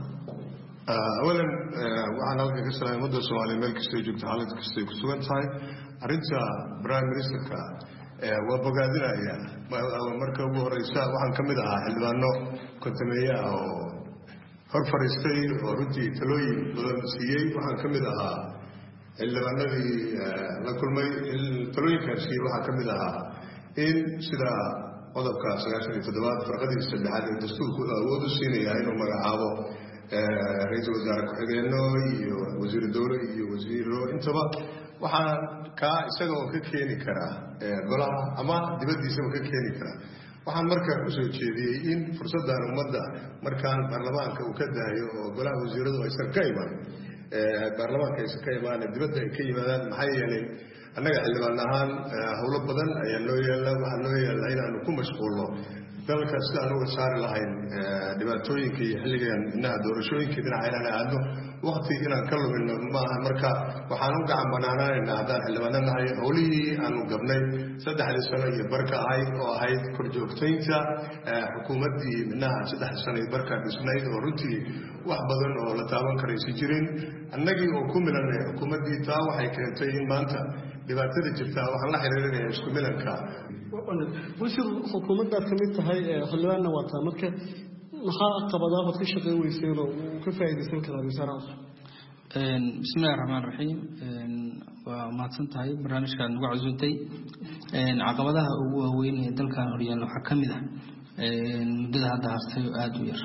أولا وعن هذا كسر مدة سؤال ملك استيجوك تعالى كستيجوك سوين تاي أريد برايم مينستر كا waa bogaadinaya marka ugu horeysa waxaan ka mid ahaa xildhibaano kontameeye ah oo hor fadhiistay oo runtii talooyin badan siiyey waxaan ka mid ahaa xildhibaanadii la kulmay talooyinkaan siiyey waxaa ka mid ahaa in sida qodobka sagaashan iyo toddobaad farqadii saddexaad ee dastuurku awood u siinaya inuu magacaabo ra-iisul wasaare ku-xigeenno iyo wasiiru dowle iyo wasiiro intaba waxaan kaa isaga oo ka keeni karaa golaha ama dibaddiisaba ka keeni karaa waxaan markaa kusoo jeediyey in fursaddan ummadda markaan baarlamaanka uu ka daayo oo golaha wasiiradu aysan ka imaan baarlamaanka aysan ka imaan dibadda ay ka yimaadaan maxaa yeelay annaga xildhibaan ahaan howlo badan ayaa noo yaalla waxaa noo yaalla inaanu ku mashquulno dalka sidaan uga saari lahayn dhibaatooyinka iyo xilligan inaha doorashooyinkii dhinaca inaan aadno wakti inaan ka lumino maaha marka waxaan u gacan banaanaanayna haddaan xildhibaano nahay howlihii aanu gabnay saddexdii sano iyo barka ahayd oo ahayd korjoogtaynta xukuumaddii minaha saddexdii sano iyo barka dhisnayd oo runtii wax badan oo la taaban karaysi jirin annagii oo ku milanay xukuumaddii taa waxay keentay in maanta dhibaatada jirtaa waxaan la xiriirinaya isku milanka wasiir xukuumaddaad ka mid tahay xildhibaanna waataa marka maxaa caqabadaa ood ka shaqeyn weyseen oo uu ka faa'iidaysan karaa wasaaraha bismillahi raxmaan raxiim waa mahadsan tahay barnaamijkaad nagu casuuntay caqabadaha ugu waaweyn ee dalkan horyaalla waxaa ka mid ah muddada hadda hartay oo aada u yar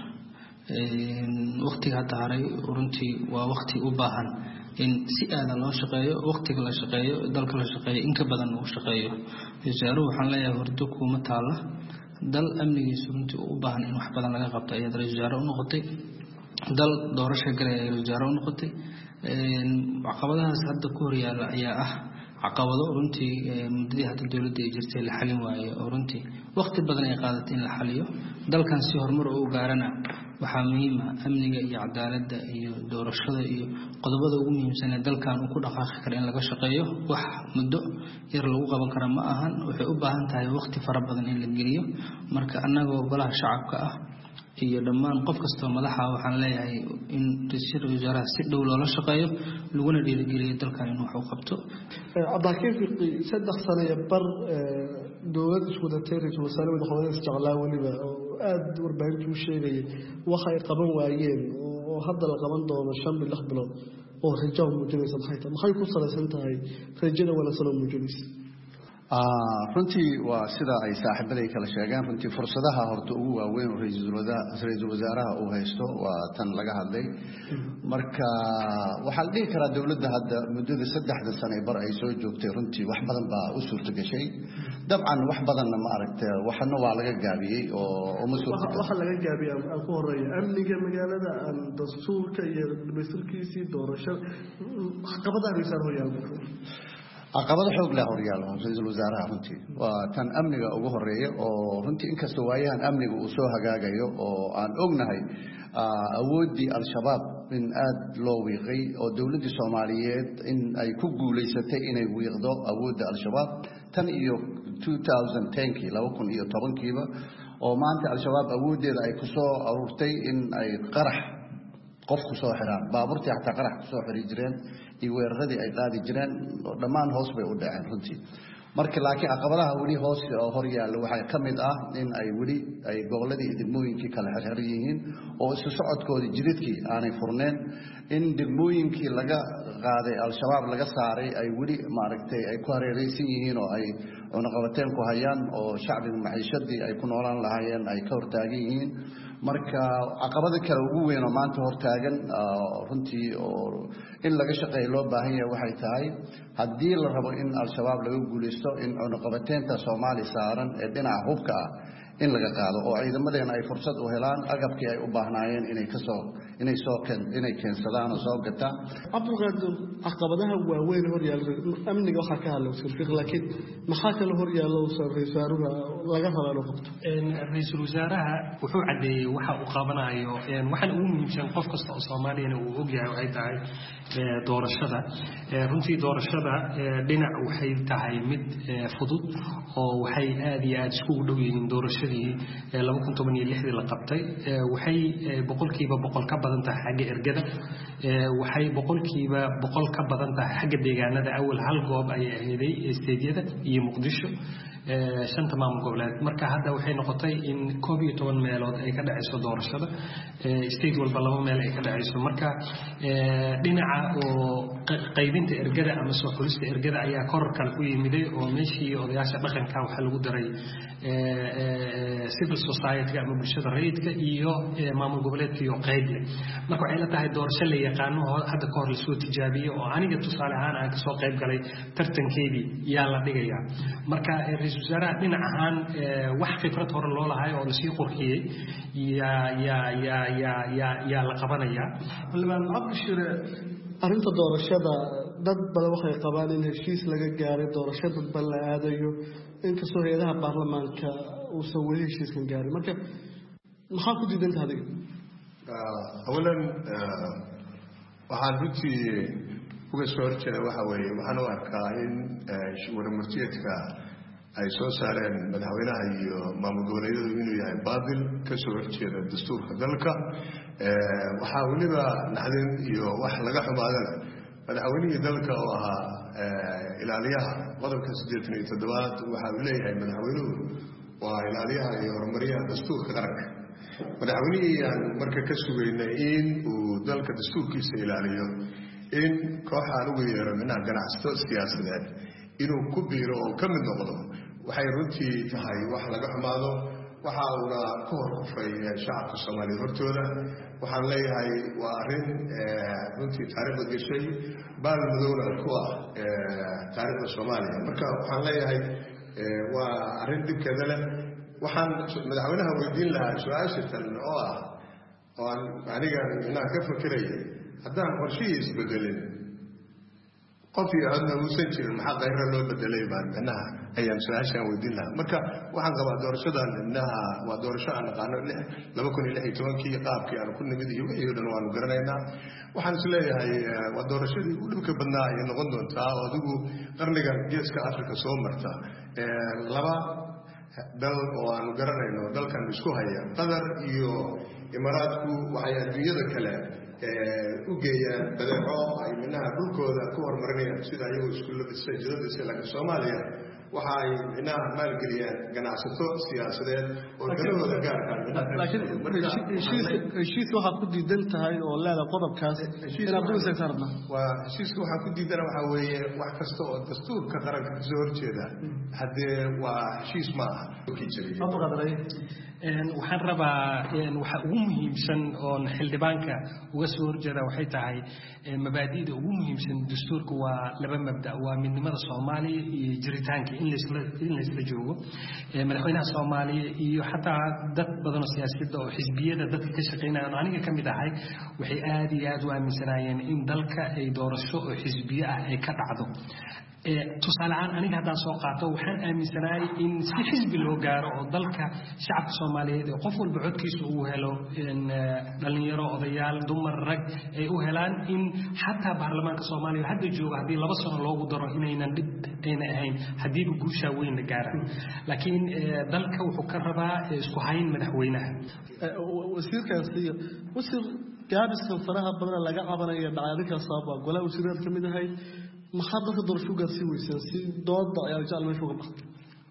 waktiga hadda haray runtii waa wakti u baahan in si aada loo shaqeeyo waktiga la shaqeeyo dalka la shaqeeyo in ka badan uu shaqeeyo wasaaruhu waxaan leeyahay hordo kuuma taalla dal amnigiisu runtii u baahan in wax badan laga qabto ayaad ra-iisul wasaare u noqotay dal doorasho galay ayaad ra-isul wasaare u noqotay caqabadahaas hadda ku horyaalla ayaa ah caqabado runtii muddadii hadda dowladda ay jirtay la xalin waaye oo runtii wakti badan ay qaadatay in la xaliyo dalkan si horumar u gaarana waxaa muhiima amniga iyo cadaaladda iyo doorashada iyo qodobada ugu muhiimsan ee dalkan uu ku dhaqaaqi kara in laga shaqeeyo wax muddo yar lagu qaban kara ma ahan waxay u baahan tahay wakti fara badan in la geliyo marka annagoo golaha shacabka ah iyo dhammaan qof kastoo madaxa waxaan leeyahay in ra-iisul wasaaraha si dhow loola shaqeeyo laguna dhiirigeliyo dalkan inuu wax u qabto cabdixakiin fiqi saddex sano iyo bar dowlad isku wadatay ra-iisul wasaare madaxweyne isjeclaa weliba oo aada warbaahintu u sheegayay waxa ay qaban waayeen oo hadda la qaban doono shan bil lix bilood oo rajo muujinaysa maxay tahay maxay ku salaysan tahay rajada wanaagsan oo muujinaysa runtii waa sida ay saaxiibaday kala sheegeen runtii fursadaha horta ugu waaweyn oo ra-iisul wasaaraha uu haysto waa tan laga hadlay marka waxaa la dhihi karaa dowladda hadda muddada saddexda sane bar ay soo joogtay runtii wax badan baa u suurta gashay dabcan wax badanna ma aragtay waxna waa laga gaabiyey oo uma suurta waxa laga gaabiyay aan ku horeeyo amniga magaalada aan dastuurka iyo dhameystirkiisii doorashada caqabadaha ra-iisul horyaalka caqabado xoog leh horyaalo ra-iisul wasaaraha runtii waa tan amniga ugu horeeya oo runtii inkastoo waayahan amniga uu soo hagaagayo oo aan ognahay awooddii al-shabaab in aada loo wiiqay oo dowladdii soomaaliyeed in ay ku guulaysatay inay wiiqdo awoodda al-shabaab tan iyo two thousand tenkii laba kun iyo tobankiiba oo maanta al-shabaab awooddeeda ay ku soo aruurtay in ay qarax qof ku soo xiraan baabuurtii xataa qarax ku soo xiri jireen iyo weeraradii ay qaadi jireen dhammaan hoos bay u dhaceen runtii marka laakiin caqabadaha weli hoos hor yaalla waxaa ka mid ah in ay weli ay gobolladii iyo degmooyinkii kala xirxiran yihiin oo isu socodkoodii jidadkii aanay furneen in degmooyinkii laga qaaday al-shabaab laga saaray ay weli maaragtay ay ku hareeraysan yihiin oo ay cunaqabateen ku hayaan oo shacbiga maciishadii ay ku noolaan lahaayeen ay ka hortaagan yihiin marka caqabada kale ugu weyn oo maanta hortaagan runtii oo in laga shaqeeyo loo baahan yahay waxay tahay haddii la rabo in al-shabaab laga guulaysto in cunuqabateynta soomaali saaran ee dhinaca hubka ah in laga qaado oo ciidamadeena ay fursad u helaan agabkii ay u baahnaayeen inay kasoo inay soo inay keensadaan oo soo gataan cabdulqaadir caqabadaha waaweyn horyaalla amniga waxaa ka hadla wasiir fiqi laakiin maxaa kale horyaalla ra-iisul wasaaruhu laga raba inuu qabto ra-iisul wasaaraha wuxuu caddeeyey waxa uu qabanayo waxaana ugu muhiimsan qof kasta oo soomaaliyana uu ogyahay waxay tahay doorashada runtii doorashada dhinac waxay tahay mid fudud oo waxay aada iyo aada iskugu dhow yihiin doorashadii laba kun toban iyo lixdii la qabtay waxay boqolkiiba boqol ka badan badan tahay xagga ergada waxay boqolkiiba boqol ka badan tahay xagga deegaanada awal hal goob ayay aheeday steedyada iyo muqdisho shanta maamul goboleed marka hadda waxay noqotay in koob iyo toban meelood ay ka dhacayso doorashada state walba laba meel ay ka dhacayso marka dhinaca oo qaybinta ergada ama soo xulista ergada ayaa koror kale ku yimiday oo meeshii odayaasha dhaqanka waxa lagu daray civil society ama bulshada rayidka iyo maamul goboleedka iyo qayble marka waxay la tahay doorasho la yaqaano hadda ka hor la soo tijaabiyay oo aniga tusaale ahaan aan ka soo qayb galay tartankeedii yaa la dhigayaa marka ra'iisul wasaaraha dhinac ahaan wax khibrad hore loo lahay oo la sii qurxiyay ya ya ya ya ya ya la qabanaya xildhibaan cabdishir arrinta doorashada dad badan waxay qabaan in heshiis laga gaaray doorashada bal la aadayo inkastoo hay'adaha baarlamaanka uusan weli heshiiskan gaarin marka maxaa ku diidan tahay adiga awalan waxaan runtii uga soo horjeeda waxa weeye waxaan u arkaa in warmartiyeedka ay soo saareen madaxweynaha iyo maamul goboleedyadu inuu yahay baadil ka soo horjeeda dastuurka dalka waxaa weliba naxdin iyo wax laga xumaadana madaxweynihii dalka oo ahaa ilaaliyaha qodobka siddeetan iyo toddobaad waxa uu leeyahay madaxweynuhu waa ilaaliyaha iyo horumaryaha dastuurka qaranka madaxweynihii aan marka ka sugaynay in uu dalka dastuurkiisa ilaaliyo in kooxaan ugu yeero minaha ganacsato siyaasadeed inuu ku biiro oo ka mid noqdo waxay runtii tahay wax laga xumaado waxa uuna ka hor kufay shacabka soomaaliyeed hortooda waxaan leeyahay waa arrin runtii taariikhda gashay baal madowna ku ah taariikhda soomaaliya marka waxaan leeyahay waa arrin dhibkeeda leh waxaan madaxweynaha weydiin lahaa su-aashatan oo ah oo aan aniga inaan ka fakeraya haddaan qorshihii isbedelin qof iyo codna uusan jirin maxaa kayra loo bedelay baan micnaha ayaan su-aashaan weydiin lahaa marka waxaan qabaa doorashadan micnaha waa doorasho aan naqaano laba kun iyo lix iyo tobankii qaabkii aan ku nimid iyo wixii o dhan waanu garanaynaa waxaan is leeyahay waa doorashadii u dhibka badnaa ayay noqon doontaa oo adigu qarnigan geeska africa soo marta laba dal oo aanu garanayno dalkan isku haya qatar iyo imaaraadku waxay adduunyada kale u geeyaan badeeco ay minaha dhulkooda ku horumarinayaan sida iyagoo iskuuladisa jidadisa laakiin soomaaliya waxa ay minaha maalgeliyaan ganacsato siyaasadeed oo dalahooda gaarka heshiis waxaad ku diidan tahay oo leeda qodobkaas inaad ku isagtarna waa heshiiska waxaan ku diidana waxaa weeye wax kasta oo dastuurka qaranka kasoo horjeeda haddee waa heshiis ma aha waxaan rabaa waxa ugu muhiimsan oon xildhibaanka uga soo horjeeda waxay tahay mabaadi'da ugu muhiimsan dastuurka waa laba mabda waa midnimada soomaaliya iyo jiritaanka in laisla in laisla joogo madaxweynaha soomaaliya iyo xataa dad badan oo siyaasadda oo xisbiyada dadka ka shaqeynaya oo aniga ka mid ahay waxay aad iyo aad u aaminsanaayeen in dalka ay doorasho oo xisbiye ah ay ka dhacdo tusaale ahaan aniga haddaan soo qaato waxaan aaminsanahay in si xisbi loo gaaro oo dalka shacabka soomaaliyeed ee qof walba codkiisa uu helo dhalinyaro odayaal dumar rag ay u helaan in xataa baarlamaanka soomaaliya hadda jooga haddii laba sano loogu daro inaynan dhib ayna ahayn haddiiba guushaa weyn la gaaraan laakiin dalka wuxuu ka rabaa isku hayn madaxweynaha wasiirkaasi wasiir gaabiskan faraha badan laga cabanaya dhacdinka sababa golaha wasiirada ka mid ahay maxaa dadka doorasho gaarsiin weysaan si dooda ayaa jecel meesha uga baxday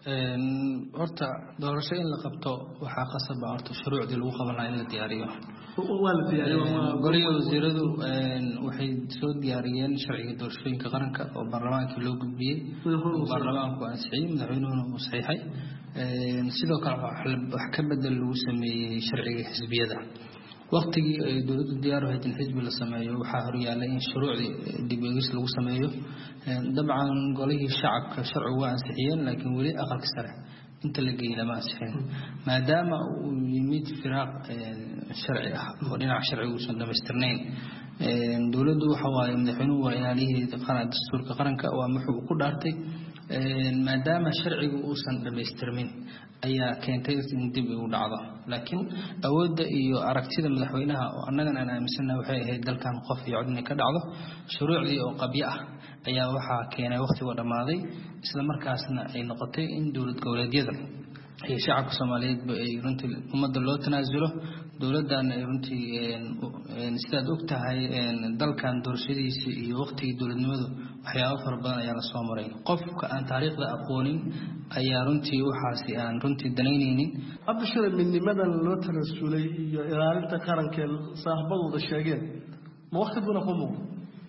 horta doorasho in la qabto waxaa qasaba horta shuruucdii lagu qaban lahaa in la diyaariyo waa la diyaariyo goliga wasiiradu waxay soo diyaariyeen sharciga doorashooyinka qaranka oo baarlamaankii loo gudbiyey baarlamaanku ansixiyey madaxweynuhuna uu saxiixay sidoo kale wax ka bedel lagu sameeyey sharciga xisbiyada waqtigii ay dowladdu diyaar u ahayd in xisbi la sameeyo waxaa horyaalay in shuruucdii dib eegis lagu sameeyo dabcan golihii shacabka sharcigu waa ansixiyeen laakiin weli aqalka sare inta la geeyey lama ansixin maadaama uu yimid firaaq sharci ah oo dhinaca sharciga uusan dhamaystirnayn dowladdu waxa waaye madaxweynuhu waa ilaaliyihii dastuurka qaranka waa muxuu ku dhaartay maadaama sharcigu uusan dhamaystirmin ayaa keentay in dib ugu dhacdo laakiin awoodda iyo aragtida madaxweynaha oo annagana aan aaminsanahay waxay ahayd dalkan qof iyo cod inay ka dhacdo shuruucdii oo qabyo ah ayaa waxaa keenay waqtigoo dhammaaday isla markaasna ay noqotay in dowlad goboleedyada iyo shacabka soomaaliyeedba ay runtii ummadda loo tanaasulo dowladdan runtii sidaad og tahay dalkan doorashadiisa iyo waqtigii dowladnimadu waxyaabo fara badan ayaa la soo maray qofka aan taariikhda aqoonin ayaa runtii waxaasi aan runtii danaynaynin cabdishire midnimadan loo tanasulay iyo ilaalinta qaranka saaxiibadooda sheegeen ma waqti buna ku muuqdo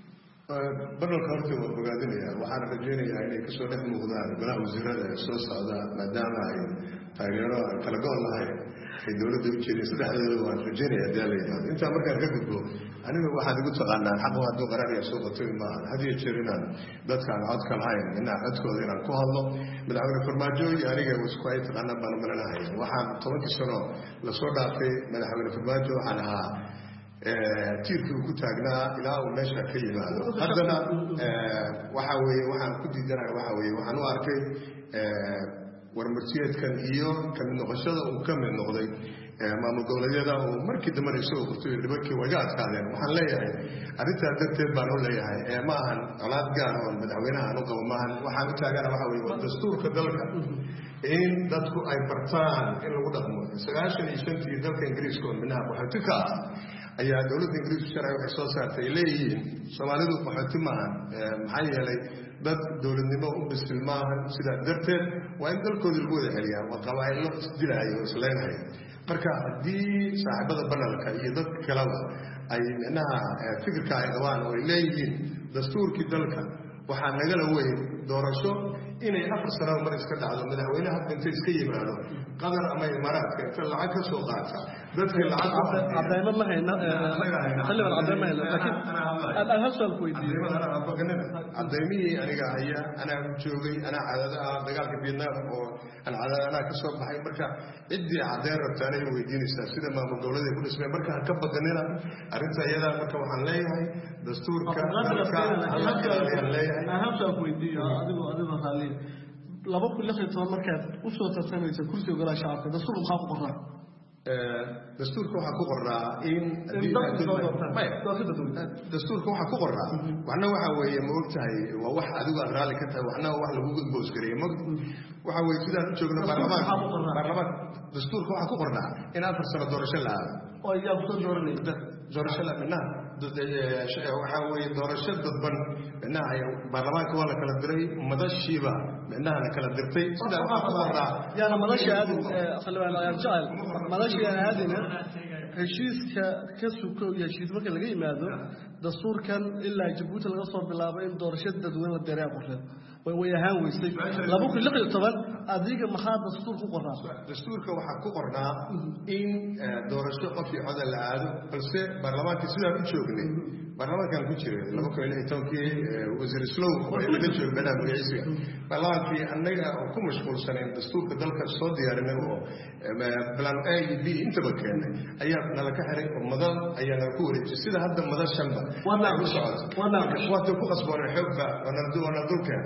barnalka horta waa bogaadinayaa waxaan rajaynayaa inay kasoo dhex muuqdaan golaha wasiirada ee soo socda maadaama ay taageero aan kala go' lahayn ay dowladda u jeedeen saddexdooda waan rajaynaya hadii la yidhahdo intaa markaan ka gudbo aniga waxaad igu taqaanaan xaq hadduu qaraariya soo qatoy maahan had iyo jeer inaan dadkaan codka lahayn inaan codkooda inaan ku hadlo madaxweyne farmaajo iyo aniga isku ay taqaanaan baan maranahaya waxaan tobankii sano lasoo dhaafay madaxweyne farmaajo waxaan ahaa tiirkii uu ku taagnaa ilaa uu meesha ka yimaado haddana waxa weye waxaan ku diidanahay waxa weye waxaan u arkay warmartiyeedkan iyo kamid noqoshada uu ka mid noqday maamul goboleedyada uu markii dambena isagoo qortay dhibankii waa iga adkaadeen waxaan leeyahay arrintaa darteed baan u leeyahay ma ahan colaad gaar oo madaxweynaha aan u qabo maahan waxaan u taagana waxa weye waa dastuurka dalka in dadku ay bartaan in lagu dhaqmo sagaashan iyo shantii dalka ingiriiska oo minaha qaxooti ka ah ayaa dowladda ingiriisku sharci waxay soo saartay ay leeyihiin soomaalidu qaxooti maahan maxaa yeelay dad dowladnimo u bisil maahan sidaa darteed waa in dalkooda lagu wada celiyaa waa qabaa'ilo isdilaayo oo isleynaya marka haddii saaxiibada banalka iyo dadka kaleba ay micnaha fikirka ay qabaan oo ay leeyihiin dastuurkii dalka waxaa nagala weyn doorasho inay afar sanaba mar iska dhacdo madaxweyne hadda inta iska yimaado qatar ama imaaraadka inta lacag ka soo qaata dadkii lacagcadeymo ma hayna xildhibaan cadeymo ma hayna laakiin aan hal su'aal ku weydiiyo cadeymihii aniga haya anaa u joogay anaa cadada ah dagaalka vietnam oo aan cadada anaa ka soo baxay marka ciddii cadeyn rabta anay weydiinaysaa sida maamul goboleed ay ku dhismeen marka ha ka badanina arrinta iyadaa marka waxaan leeyahay dastuurka leeyahay hal su'aal ku weydiiyo adigu adigu raalli laba kun lix iyo toban markaad u soo tartamaysa kursiga golaha shacabka dastuurka maxaa ku qoraa dastuurka waxaa ku qoraa in dastuurka waxaa ku qoraa waxna waxa weeye ma ogtahay waa wax adigu aad raalli ka tahay waxna wax lagu boosgareeyo ma waxa weye sidaan u joogno baarlamaanka baarlamaanka dastuurka waxaa ku qornaa in afar sano doorasho la aado oo yaa kusoo dooranay doorasho la minaha waxaa weeye doorasho dadban minaha baarlamaanka waa la kala diray madashiiba minaha la kala dirtay sidaa waxaa ku qoraa yaana madasha aadin xildhibaan ayaan jecel madasha yaan aadina heshiiska ka suko iyo heshiis marka laga yimaado dastuurkan ilaa jabuuti laga soo bilaabo in doorasho dadweyne la deeraa qorreed way way ahaan weysay laba kun lix iyo toban adiga maxaa dastuur ku qoraa dastuurka waxaa ku qornaa in doorasho qof iyo cod la aado balse baarlamaanka sidaan u joognay baarlamaankan ku jiray laba kun lix iyo tobankii wasiir slow laga joogay banaha magaciisiga baarlamaankii annaga oo ku mashquulsanayn dastuurka dalka soo diyaarinay oo plan a iyo b intaba keenay ayaa nala ka xiray oo madal ayaa nala ku wareejiyay sida hadda madashanba ku socoto waatu ku qasboonay xoogga waana dulkeena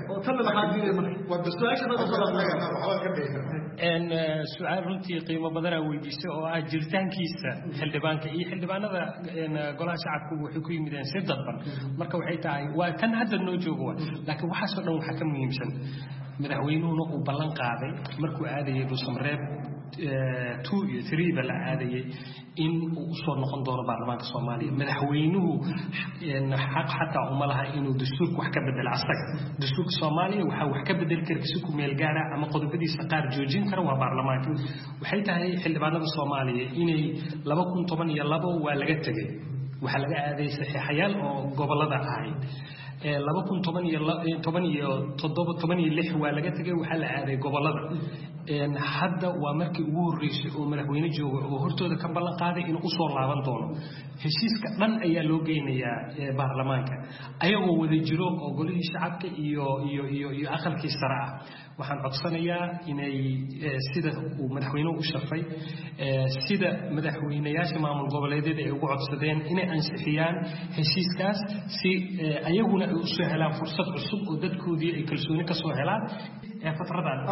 su-aal runtii qiimo badanaa weydiisay oo ah jiritaankiisa xildhibaanka iyo xildhibaanada golaha shacabku waxay ku yimideen si dadban marka waxay tahay waa tan hadda noo joogo laakiin waxaasoo dhan waxaa ka muhiimsan madaxweynuhuna uu ballan qaaday markuu aadayay dhuusamareeb two iyo three ba la aadayay in uu usoo noqon doono baarlamaanka soomaaliya madaxweynuhu xaq xataa uma laha inuu dastuurka wax ka bedelo asaga dastuurka soomaaliya waxaa wax ka bedeli kara si ku meel gaara ama qodobadiisa qaar joojin kara waa baarlamaanka waxay tahay xildhibaanada soomaaliya inay laba kun toban iyo labo waa laga tegay waxaa laga aaday saxiixayaal oo gobolada ahayd laba kun toban iyo toban iyo toddoba toban iyo lix waa laga tegay waxaa la aaday gobolada hadda waa markii ugu horreysay oo madaxweyne jooga oo hortooda ka ballan qaaday inuu usoo laaban doono heshiiska dhan ayaa loo geynayaa baarlamaanka ayagoo wada jiro oo golihii shacabka iyo iyo iyo iyo aqalkii sare ah waxaan codsanayaa inay sida uu madaxweynuhu u shafay sida madaxweynayaasha maamul goboleedyada ay ugu codsadeen inay ansixiyaan heshiiskaas si ayaguna ay usoo helaan fursad cusub oo dadkoodii ay kalsooni ka soo helaan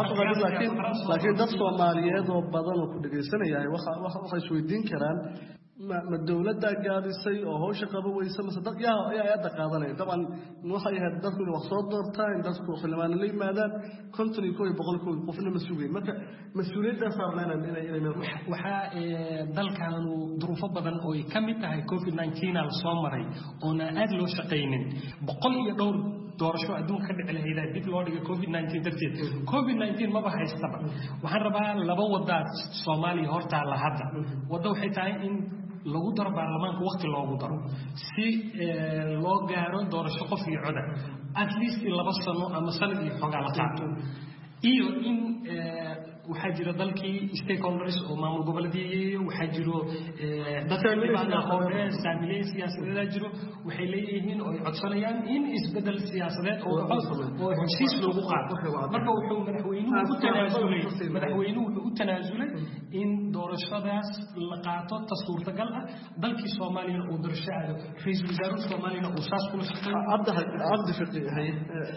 laakiin dad soomaaliyeed oo badan oo ku dhegaysanaya waxay isweydiin karaan ma ma dawladda gaadisay oo hawsha qaba weysa mase dad yaa ayaa aada qaadanaya daban waxay ahayd dadku wax soo doortaan dadku xilmaan la yimaadaan konton iyo kow boqol kow qofna ma sugay marka mas'uuliyadda saarnaan inay inay waxa dalkaanu duruufo badan oo ay kamid tahay covid nineteen al soo maray oo aad loo shaqeeynin boqol iyo dhowr doorasho adduunka ka dhici lahayd dib loo dhigay covid nineteen darteed covid nineteen ma bahaystaba waxaan rabaa laba wada Soomaaliya horta la hadda wada waxay tahay in lagu daro baarlamaanka waqti loogu daro si loo gaaro doorasho qof iyo cod at least laba sano ama sanad iyo xogaa la qaato iyo in waxaa jira dalkii stakeholders oo maamul goboleedyada waxaa jiro dadka dibadda hore saamilay siyaasadeed jiro waxay leeyihiin oo ay codsanayaan in isbedel siyaasadeed oo oo heshiis lagu qaato marka wuxuu madaxweynuhu u tanaasulay madaxweynuhu wuxuu u tanaasulay in doorashadaas la qaato suurtagal ah dalkii Soomaaliya uu doorashado ra'iisul wasaaraha Soomaaliya uu saas kula shaqeeyo abda abda fiqi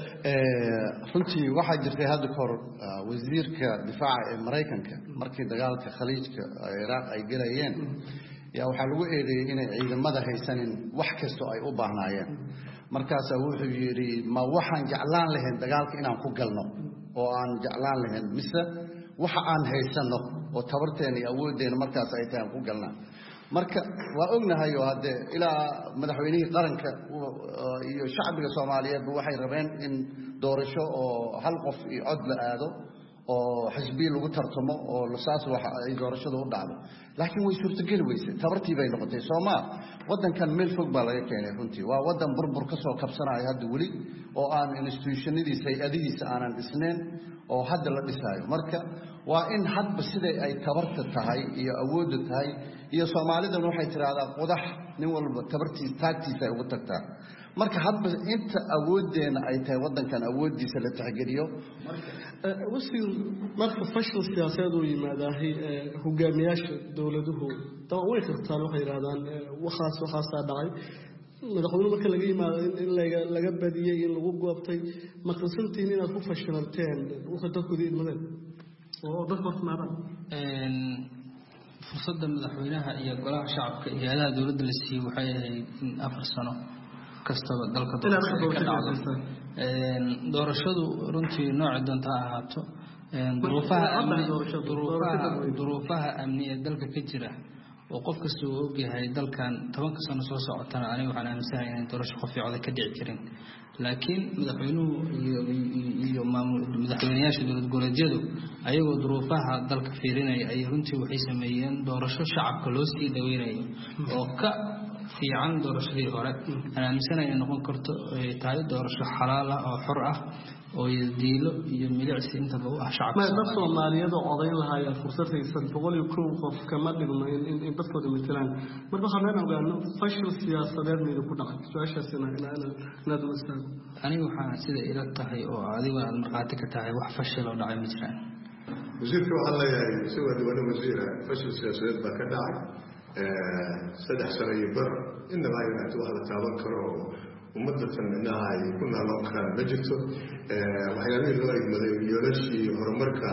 ee runtii waxa jirtay hadda kor wasiirka difaaca ee Mareykanka markii dagaalka Khaliijka Iraq ay galayeen yaa waxa lagu eedeeyay inay ciidamada haysanin wax kasto ay u baahnaayeen markaas wuxuu yiri ma waxaan jeclaan lahayn dagaalka inaan ku galno oo aan jeclaan lahayn mise waxa aan haysano oo tabarteen iyo awoodeena markaas ay tahay ku galnaa marka waa ognahay oo hadda ilaa madaxweynihii qaranka iyo shacbiga Soomaaliyeed waxay rabeen in doorasho oo hal qof iyo cod la aado oo xisbi lagu tartamo oo lasaas waxa ay doorashadu u dhacdo laakiin way suurtagal weysay tabartii bay noqotay Soomaa wadankan meel fog baa laga keenay runtii waa wadan burbur ka soo kabsanaya hadda wali oo aan institutionadiisa hay'adihiisa aanan dhisneen oo hadda la dhisaayo marka waa in hadba siday ay tabarta tahay iyo awoodda tahay iyo Soomaalidan waxay tiraahdaa qodax nin walba tabartiisa taagtiisa ay ugu tagtaa marka hadba inta awoodeena ay tahay wadankan awoodiisa la taxgeliyo wasiir marka fashil siyaasadeed uu yimaadahay hogaamiyaasha dawladuhu taa way kartaan waxay yiraahdaan waxaas waxaas dhacay madaxweynuhu marka laga yimaado in laga laga badiyay in lagu goobtay maqsadtiin inaad ku fashilanteen waxa dadku diidmadeen oo dadku hormaadaan een fursadda madaxweynaha iyo golaha shacabka iyo hay'adaha dawladda la siiyay waxay ahayd in afar sano kastaba dalka doorashada een doorashadu runtii nooc doonta ahaato een duruufaha amni duruufaha duruufaha amni ee dalka ka jira oo qof kasta uu og yahay dalkan tobanka sano soo socotana aniga waxaan aaminsanahay in doorasho qof iyo cod ka dhici jirin laakiin madaxweynuhu iyo iyo madaxweynayaasha dowlad goboleedyadu ayagoo duruufaha dalka fiirinaya ay runtii waxay sameeyeen doorasho shacabka loo sii dhaweynayay oo ka fiican doorashadii hore aan aaminsanahay in noqon karto tahay doorasho xalaal ah oo xor ah oo diilo iyo milicsi inta loo ah shacabka ma dad Soomaaliyeed oo odayn lahaayeen fursad haysan boqol iyo kow qof kama dhigno in in dadkooda matalaan marba waxaan ogaano fashil siyaasadeed meedu ku dhacay su'aashaas ina ina ina dulstaan aniga waxaan sida ila tahay oo adiga aad marqaati ka tahay wax fashil oo dhacay ma jiraan wasiirka waxa la yahay soo diwaan wasiir fashil siyaasadeed ba ka dhacay ee saddex sano iyo bar inna baa inta wax la taaban karo ummadatan inaha ay ku naalon karaan ma jirto waxyaabihii loo egmaday yoolashii horumarka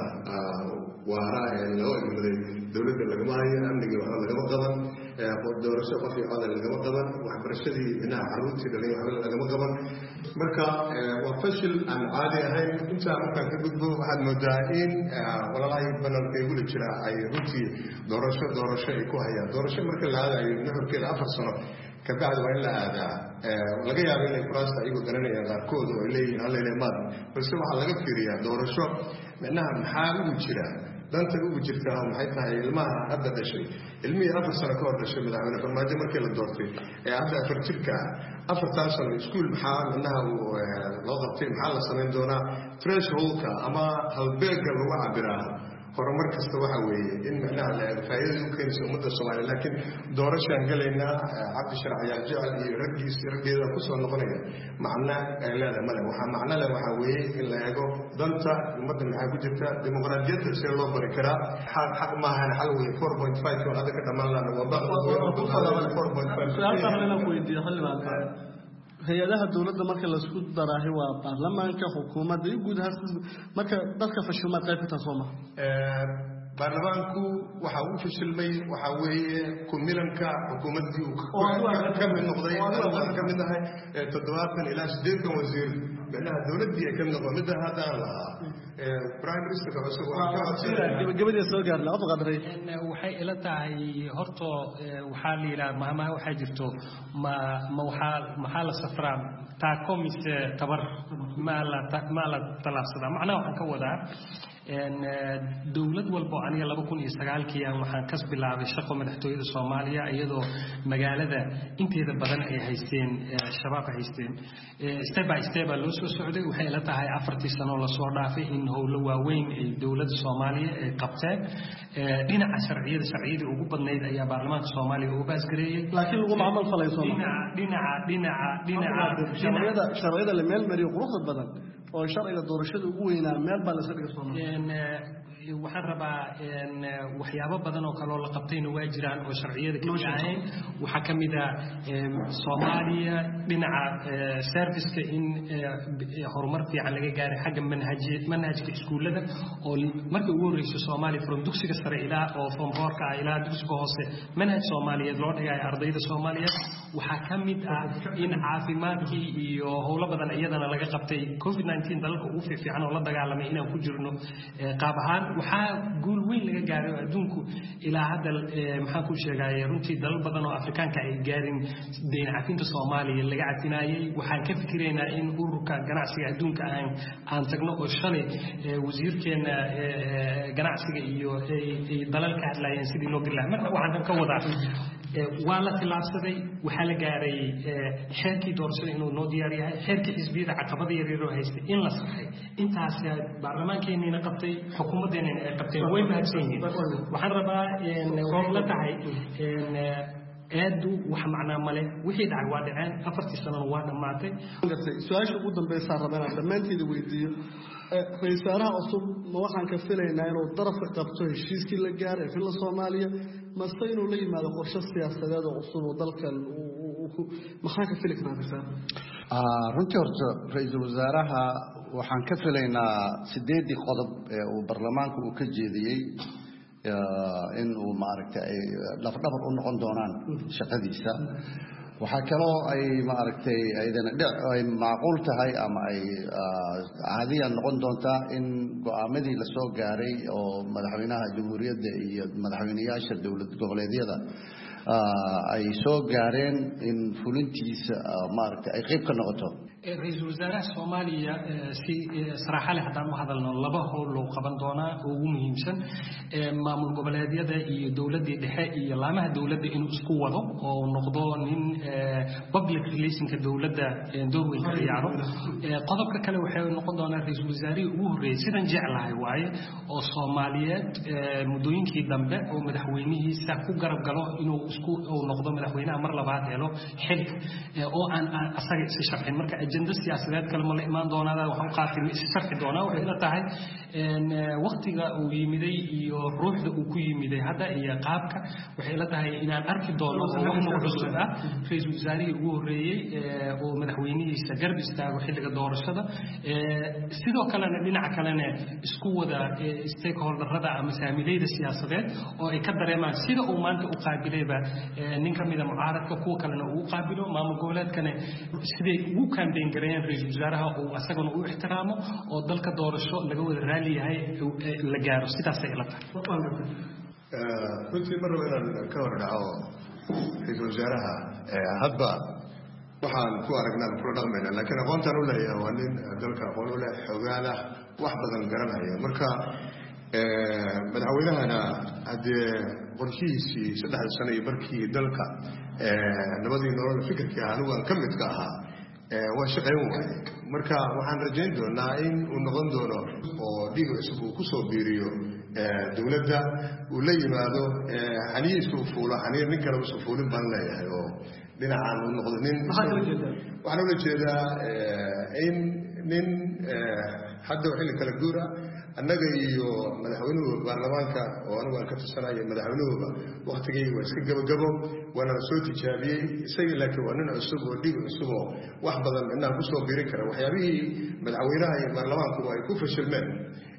waara ee loo egmaday dowladda lagama hayo amnigii waxba lagama qaban doorasho qof iyo codal lagama qaban waxbarashadii inaha carruurtii dhalay waxba lagama qaban marka waa fashil aan caadi ahayn intaa markaan ka gudbo waxaad moodaa in walaalahii banalka igula jira ay runtii doorasho doorasho ay ku hayaan doorasho marka la aadayo nuxurkeeda afar sano kabacdi waa in la aadaa laga yaabo inay kuraasta ayagoo garanayaan qaarkood oo ay leeyihiin hallayna maad balse waxaa laga fiiriyaa doorasho micnaha maxaa ugu jira danta ugu jirtaa maxay tahay ilmaha hadda dhashay ilmihii afar sano ka hor dhashay madaxweyne farmaajo markii la doortay ee hadda afar jirka afartan sano iskuul maxaa micnaha loo qabtay maxaa la samayn doonaa thresholdka ama halbeegga lagu cabiraa horumar kasta waxa weeye in macnaha la faa'iido u keenayso ummadda Soomaaliyeed laakiin doorashaan galeena cabdi sharciyaal jecel iyo raggiis raggeeda ku soo noqonaya macna ay leedahay male waxa macna leh waxa weeye in la eego danta ummadda maxay ku jirta dimuqraadiyadda si loo bari karaa xaq xaq ma ahan xal weeye four point five oo adaka dhamaan la wada four point five su'aasha ku weydiiyo xilibaan hay'adaha dawladda marka la isku daraahay waa baarlamaanka xukuumadda iyo guud ahaan marka dadka fashilmad qayb ka taasoo ma ee baarlamaanku waxa uu fashilmay waxa weeye ku milanka xukuumaddii uu ka mid noqday waxaan ka mid ahay toddobaatan ilaa siddeetan wasiir meelaha dowladdii ay ka mid noqon midda hadda aan lahaa prime ministerka cusub gabadhii soo gaarna aad qadray waxay ila tahay horto waxaa la yiraahdaa maamaha waxaa jirto ma ma waxaa maxaa la safraa taako mise tabar ma la ma la talaabsada macnaha waxaan ka wadaa dowlad walba aniga laba kun iyo sagaalkii aan waxaan kas bilaabay shaqo madaxtooyada Soomaaliya iyadoo magaalada inteeda badan ay haysteen shabaab haysteen step by step loo soo socday waxay la tahay afartii sano la soo dhaafay in howlo waaweyn ay dowladda Soomaaliya ay qabteen dhinaca sharciyada sharciyada ugu badnayd ayaa baarlamaanka Soomaaliya uu baas gareeyay laakiin lagu macaamil falay Soomaaliya dhinaca dhinaca dhinaca sharciyada sharciyada la meel mariyo quruxda badan oo sharciga doorashada ugu weynaa meel baa la soo dhigay Soomaaliya waxaan rabaa waxyaabo badan oo kale oo la qabtayna waa jiraan oo sharciyada ka dhaceen waxa kamid ah Soomaaliya dhinaca serviceka in horumar fiican laga gaaray xagga manhajiyad manhajka iskuulada oo markii ugu horeysay Soomaaliya from dugsiga sare ilaa oo from hoorka ilaa dugsiga hoose manhaj Soomaaliyeed loo dhigay ardayda Soomaaliyeed waxa kamid ah in caafimaadkii iyo howlo badan iyadana laga qabtay covid nineteen dalka ugu fiican oo la dagaalamay inaan ku jirno qaab ahaan waxaa guul weyn laga gaaray adduunku ilaa hadda maxaan ku sheegay runtii dalal badan oo Afrikaanka ay gaarin deyn cafinta Soomaaliya laga cafinayay waxaan ka fikireynaa in ururka ganacsiga adduunka aan aan tagno oo shalay wasiirkeena ganacsiga iyo ay dalal ka hadlayeen sidii loo bilaabay marka waxaan ka wadaa waa la tilaabsaday waxaa la gaaray xeerkii doorashada inuu noo diyaar yahay xeerkii xisbiyada caqabada yar yar oo haystay in la saxay intaas baarlamaankeennina qabtay xukuumadeennina ay qabtay way mahadsan yihiin waxaan rabaa in la tahay aadu wax macnaa male wixii dhacay waa dhaceen afartii sanana waa dhammaatay su-aasha ugu dambaysaa rabaa inaan dhammaanteeda weydiiyo ra-iisul wasaaraha cusub ma waxaan ka filaynaa inuu darafka qabto heshiiskii la gaaray filla Soomaaliya mase inuu la yimaado qorshe siyaasadeed oo cusub oo dalkan maxaan ka fili karnaa runtii horta ra-iisul wasaaraha waxaan ka filaynaa sideedii qodob ee uu baarlamaanku uu ka jeediyey in uu maaragtay ay dhafdhabar u noqon doonaan shaqadiisa waxaa kaloo ay maaragtay aydan dhic ay macquul tahay ama ay caadiyan noqon doontaa in go'aamadii la soo gaaray oo madaxweynaha jamhuuriyadda iyo madaxweynayaasha dowlad goboleedyada ay soo gaareen in fulintiisa maaragtay ay qayb ka noqoto ra-iisul wasaaraha Soomaaliya si saraaxa leh hadaan u hadalno laba howl loo qaban doonaa oo ugu muhiimsan maamul goboleedyada iyo dowladda dhexe iyo laamaha dowladda inuu isku wado oo noqdo nin public relationka dowladda door weyn ka ciyaaro qodobka kale waxay noqon doonaa ra-iisul wasaarihii ugu horeeyay sidan jeclahay waaye oo Soomaaliyeed muddooyinkii dambe oo madaxweynihiisa ku garab galo inuu isku uu noqdo madaxweynaha mar labaad helo xil oo aan asaga is sharxin marka ajenda siyaasadeed kale ma la imaan doonaa waxaan qaatay is sharxi doonaa waxay la tahay in waqtiga uu yimiday iyo ruuxda uu ku yimiday hadda iyo qaabka waxay la tahay inaan arki doono wax muuqda ah ra-iisul wasaarihii ugu horeeyay oo madaxweynihiisa garab istaago xilliga doorashada sidoo kalena dhinaca kalena isku wada stakeholderada ama saamileyda siyaasadeed oo ay ka dareemaan sida uu maanta u qaabilayba nin kamida mucaaradka kuwa kalena uu qaabilo maamul goboleedkana siday ugu campaign gareeyeen ra-iisul wasaaraha uu asagana u ixtiraamo oo dalka doorasho laga wada raali yahay la gaaro sidaas ay la tahay runtii mar raba inaan ka hor dhaco ra-iisul wasaaraha hadba waxaan ku aragnaa kula dhaqmayna laakiin aqoontaan u leeyahay waa nin dalka aqoon u leh xogaal ah wax badan garanaya marka madaxweynahana haddee qorshihiisii saddexda sano iyo markii dalka nabadii nolol fikirkii ah anigu aan ka mid ka ahaa waa shaqayn waaye marka waxaan rajayn doonaa in uu noqon doono oo dhiig cusub uu kusoo biiriyo dowladda uu la yimaado xaniyiisa u fuulo xaniir nin kale usa fuulin baan leeyahay oo dhinacaan uu noqdo nin waxaan ula jeedaa in nin hadda xilli kala guura annaga iyo madaxweynuhu baarlamaanka oo anigu aan ka tursanayo madaxweynuhuba waktigii waa iska gabagabo waana la soo tijaabiyey isaga laakiin waa nin cusub oo dhiig cusub oo wax badan inaan kusoo biirin kara waxyaabihii madaxweynaha iyo baarlamaanku ay ku fashilmeen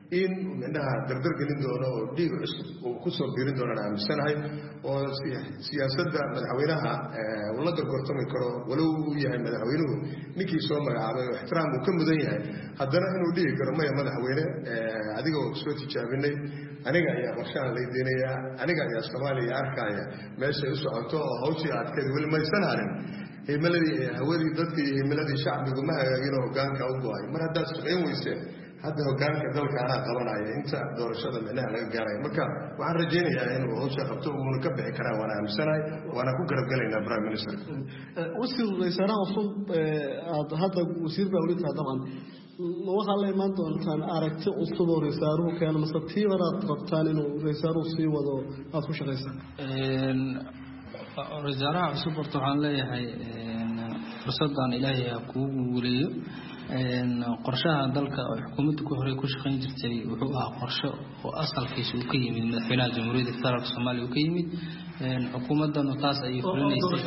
in indhaha dardar gelin doono oo dhiig cusub uu ku soo biirin doonaan aaminsanahay oo siyaasadda madaxweynaha uu la gorgortami karo walow uu yahay madaxweynuhu ninkii soo magacaabay oo ixtiraam uu ka mudan yahay haddana inuu dhihi karo maya madaxweyne adiga oo soo tijaabinay aniga ayaa qorshahan laydeynayaa aniga ayaa soomaaliya arkaya meeshay u socoto oo hawshii adkeed weli maysan harin himiladii hawadii dadkii iyo himiladii shacbigu ma hagaagino hogaanka u go-ay mar haddaad shaqayn weyseen hadda hogaanka dalka anaa qabanaya inta doorashada micnaha laga gaaraya marka waxaan rajaynayaa inuu hawsha qabto uuna ka bixi karaa waana aaminsanahay waana ku garabgelaynaa prime minister wasiir wasaaraha cusub aad hadda wasiir baa ulitaa dabcan waxaa la imaan doontaan aragti cusub oo raysaaruhu keeno mase tii hore aad qabtaan inuu raysaaruhu sii wado aad ku shaqaysaan rasaaraha cusub horta waxaan leeyahay fursadan ilaahay ha kuugu guuleeyo qorshaha dalka oo xukuumadda ku horey ku shaqayn jirtay wuxuu ahaa qorshe oo asalkiisa uu ka yimid madaxweynaha jamhuuriyadda federaalka soomaaliya uu ka yimid xukuumaddana taas ayay fulinaysay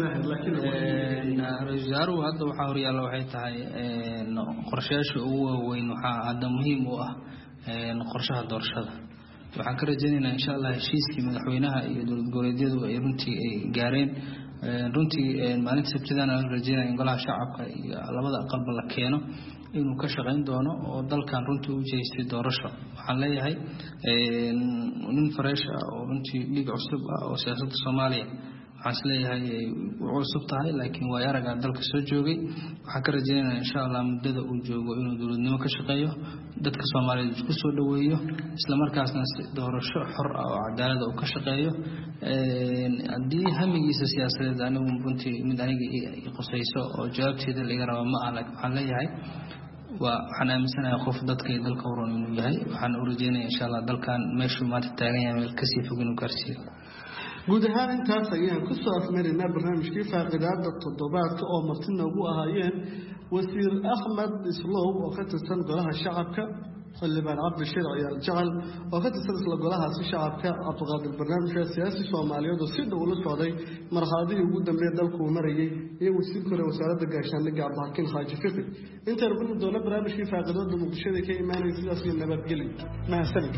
rasaaruhu hadda waxaa horyaalla waxay tahay qorshayaasha ugu waaweyn waxaa hadda muhiim u ah qorshaha doorashada waxaan ka rajaynaynaa insha allah heshiiskii madaxweynaha iyo dowlad goboleedyadu ay runtii ay gaareen runtii maalinta sabtidana la rajaynaya in golaha shacabka iyo labada aqalba la keeno inuu ka shaqayn doono oo dalkan runtii u jeestay doorasho waxaan leeyahay nin fresh ah oo runtii dhiig cusub ah oo siyaasadda soomaaliya waxaan isleeyahay u cusub tahay laakiin waa aragaa dalka soo joogay waxaan ka rajaynaynaa insha allah muddada uu joogo inuu dowladnimo ka shaqeeyo dadka soomaaliyeed isku soo dhaweeyo isla markaasna doorasho xor ah oo cadaalada uu ka shaqeeyo haddii hamigiisa siyaasadeed anigu runtii mid aniga qusayso oo jawaabteeda laga raba ma ah laakiin waxaan leeyahay waa waxaan aaminsanahay qof dadka iyo dalka uron inuu yahay waxaan u rajaynaya insha allah dalkan meeshuu maanta taagan yahay meel kasii fog inuu gaarsiiyo guud ahaan intaas ayaan ku soo afmaraynaa barnaamijkii faaqidaada toddobaadka oo marti noogu ahaayeen wasiir axmed islow oo ka tirsan golaha shacabka xildhibaan cabdishir ciyaal jacal oo ka tirsan isla golahaasi shacabka cabdiqaadir barnaamijka siyaasi soomaaliyeed oo si dhow la socday marxaladihii ugu dambeeya dalkuu marayay iyo wasiirka hore wasaaradda gaashaandhigga cabdixakiin xaaji fiqi intaan guli doona barnaamijkii faaqidaada muqdishada ka imaanaya sidaas iyo nabadgeli mahadsanid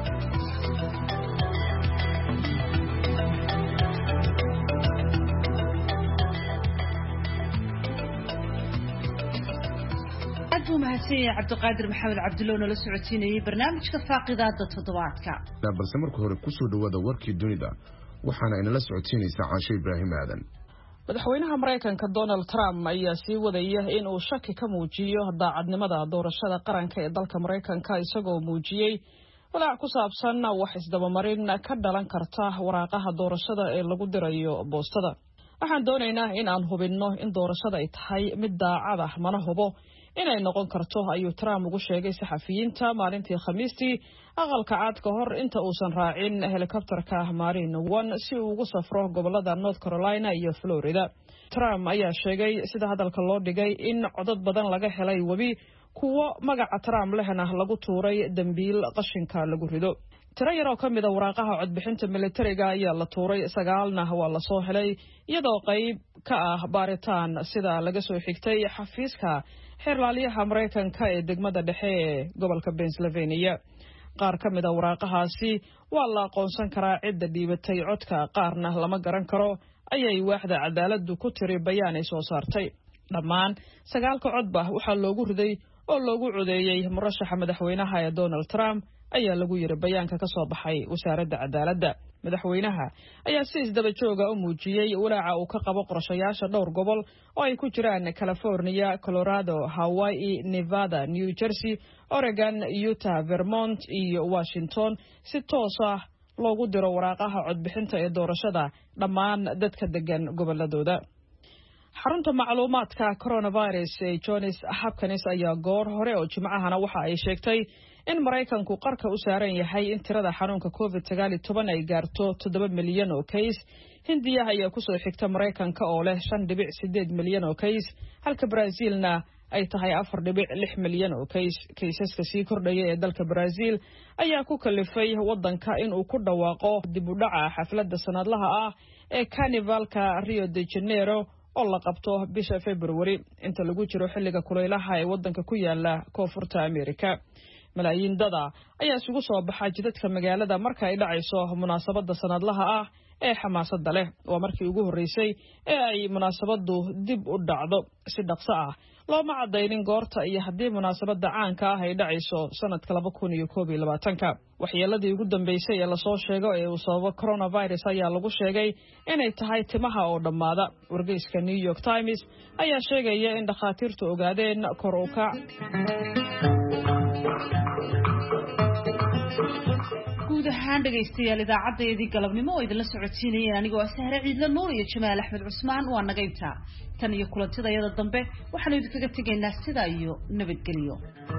mahadsan cabdiqaadir maxamed cabdullowna la socotiinayay barnaamijka faaqidaada toddobaadka balse marka hore kusoo dhawaada warkii dunida waxaana inala socotiinaysaa caasho ibraahim aadan madaxweynaha maraykanka donald trump ayaa sii wadaya in uu shaki ka muujiyo daacadnimada doorashada qaranka ee dalka maraykanka isagoo muujiyey walaac ku saabsan wax isdabamarin ka dhalan karta waraaqaha doorashada ee lagu dirayo boostada waxaan doonaynaa in aan hubinno in doorashada ay tahay mid daacad ah mana hubo inay noqon karto ayuu Trump ugu sheegay saxafiyiinta maalintii Khamiistii aqalka cad ka hor inta uusan raacin helikobtarka Marine One si uu ugu safro gobolada North Carolina iyo Florida. Trump ayaa sheegay sida hadalka loo dhigay in codad badan laga helay webi kuwa magaca Trump lehna lagu tuuray dambiil qashinka lagu rido. tiro yar oo ka mid ah waraaqaha codbixinta militariga ayaa la tuuray sagaalna waa la soo helay iyadoo qayb ka ah baaritaan sida laga soo xigtay xafiiska xeerlaaliyaha Mareykanka ee degmada dhexe ee gobolka Pennsylvania. qaar ka mid ah waraaqahaasi waa la aqoonsan karaa cidda dhiibatay codka qaarna lama garan karo ayay waaxda cadaaladdu ku tiri bayaan ay soo saartay. dhammaan sagaalka codba waxaa loogu riday oo loogu codeeyay murashaxa madaxweynaha ee Donald Trump ayaa lagu yiri bayaanka ka soo baxay wasaaradda cadaaladda. madaxweynaha ayaa si isdaba jooga u muujiyay walaaca uu ka qabo qorshayaasha dhowr gobol oo ay ku jiraan California, Colorado, Hawaii, Nevada, New Jersey, Oregon, Utah, Vermont iyo Washington si toos ah loogu diro waraaqaha codbixinta ee doorashada dhammaan dadka degan goboladooda. xarunta macluumaadka coronavirus ee Johns Hopkins ayaa goor hore oo Jimcahana waxa ay sheegtay in Mareykanku qarka u saaran yahay in tirada xanuunka covid sagaal iyo toban ay gaarto toddoba milyan oo case. Hindiya ayaa ku soo xigta Mareykanka oo leh shan dhibic sideed milyan oo case, halka Brazilna ay tahay afar dhibic lix milyan oo case. Kaysaska sii kordhaya ee dalka Brazil ayaa ku kalifay wadanka in uu ku dhawaaqo dib u dhaca xafladda sanadlaha ah ee Carnivalka Rio de Janeiro oo la qabto bisha February inta lagu jiro xilliga kulaylaha ee wadanka ku yaala koonfurta Amerika. malaayiin dada ayaa isugu soo baxa jidadka magaalada marka ay dhacayso munaasabadda sanadlaha ah ee xamaasadda leh. Waa markii ugu horreysay ee ay munaasabaddu dib u dhacdo si dhaqso ah. looma cadaynin goorta iyo haddii munaasabadda caanka ah ay dhacayso sanadka laba kun iyo koob iyo labaatanka. waxyeeladii ugu dambeysay ee lasoo sheego ee uu sababo coronavirus ayaa lagu sheegay inay tahay timaha oo dhammaada. wargeyska New York Times ayaa sheegaya in dhakhaatiirtu ogaadeen kor u kac guud ahaan dhegaystayaal idaacadeedii galabnimo oo idinla socodsiinayeen anigoo ah Sahre Ciidla Nuur iyo Jamaal Axmed Cusmaan. waa nagaynta tan iyo kulantidayada dambe waxaanu idinkaga tegaynaa sidaa iyo nabadgelyo.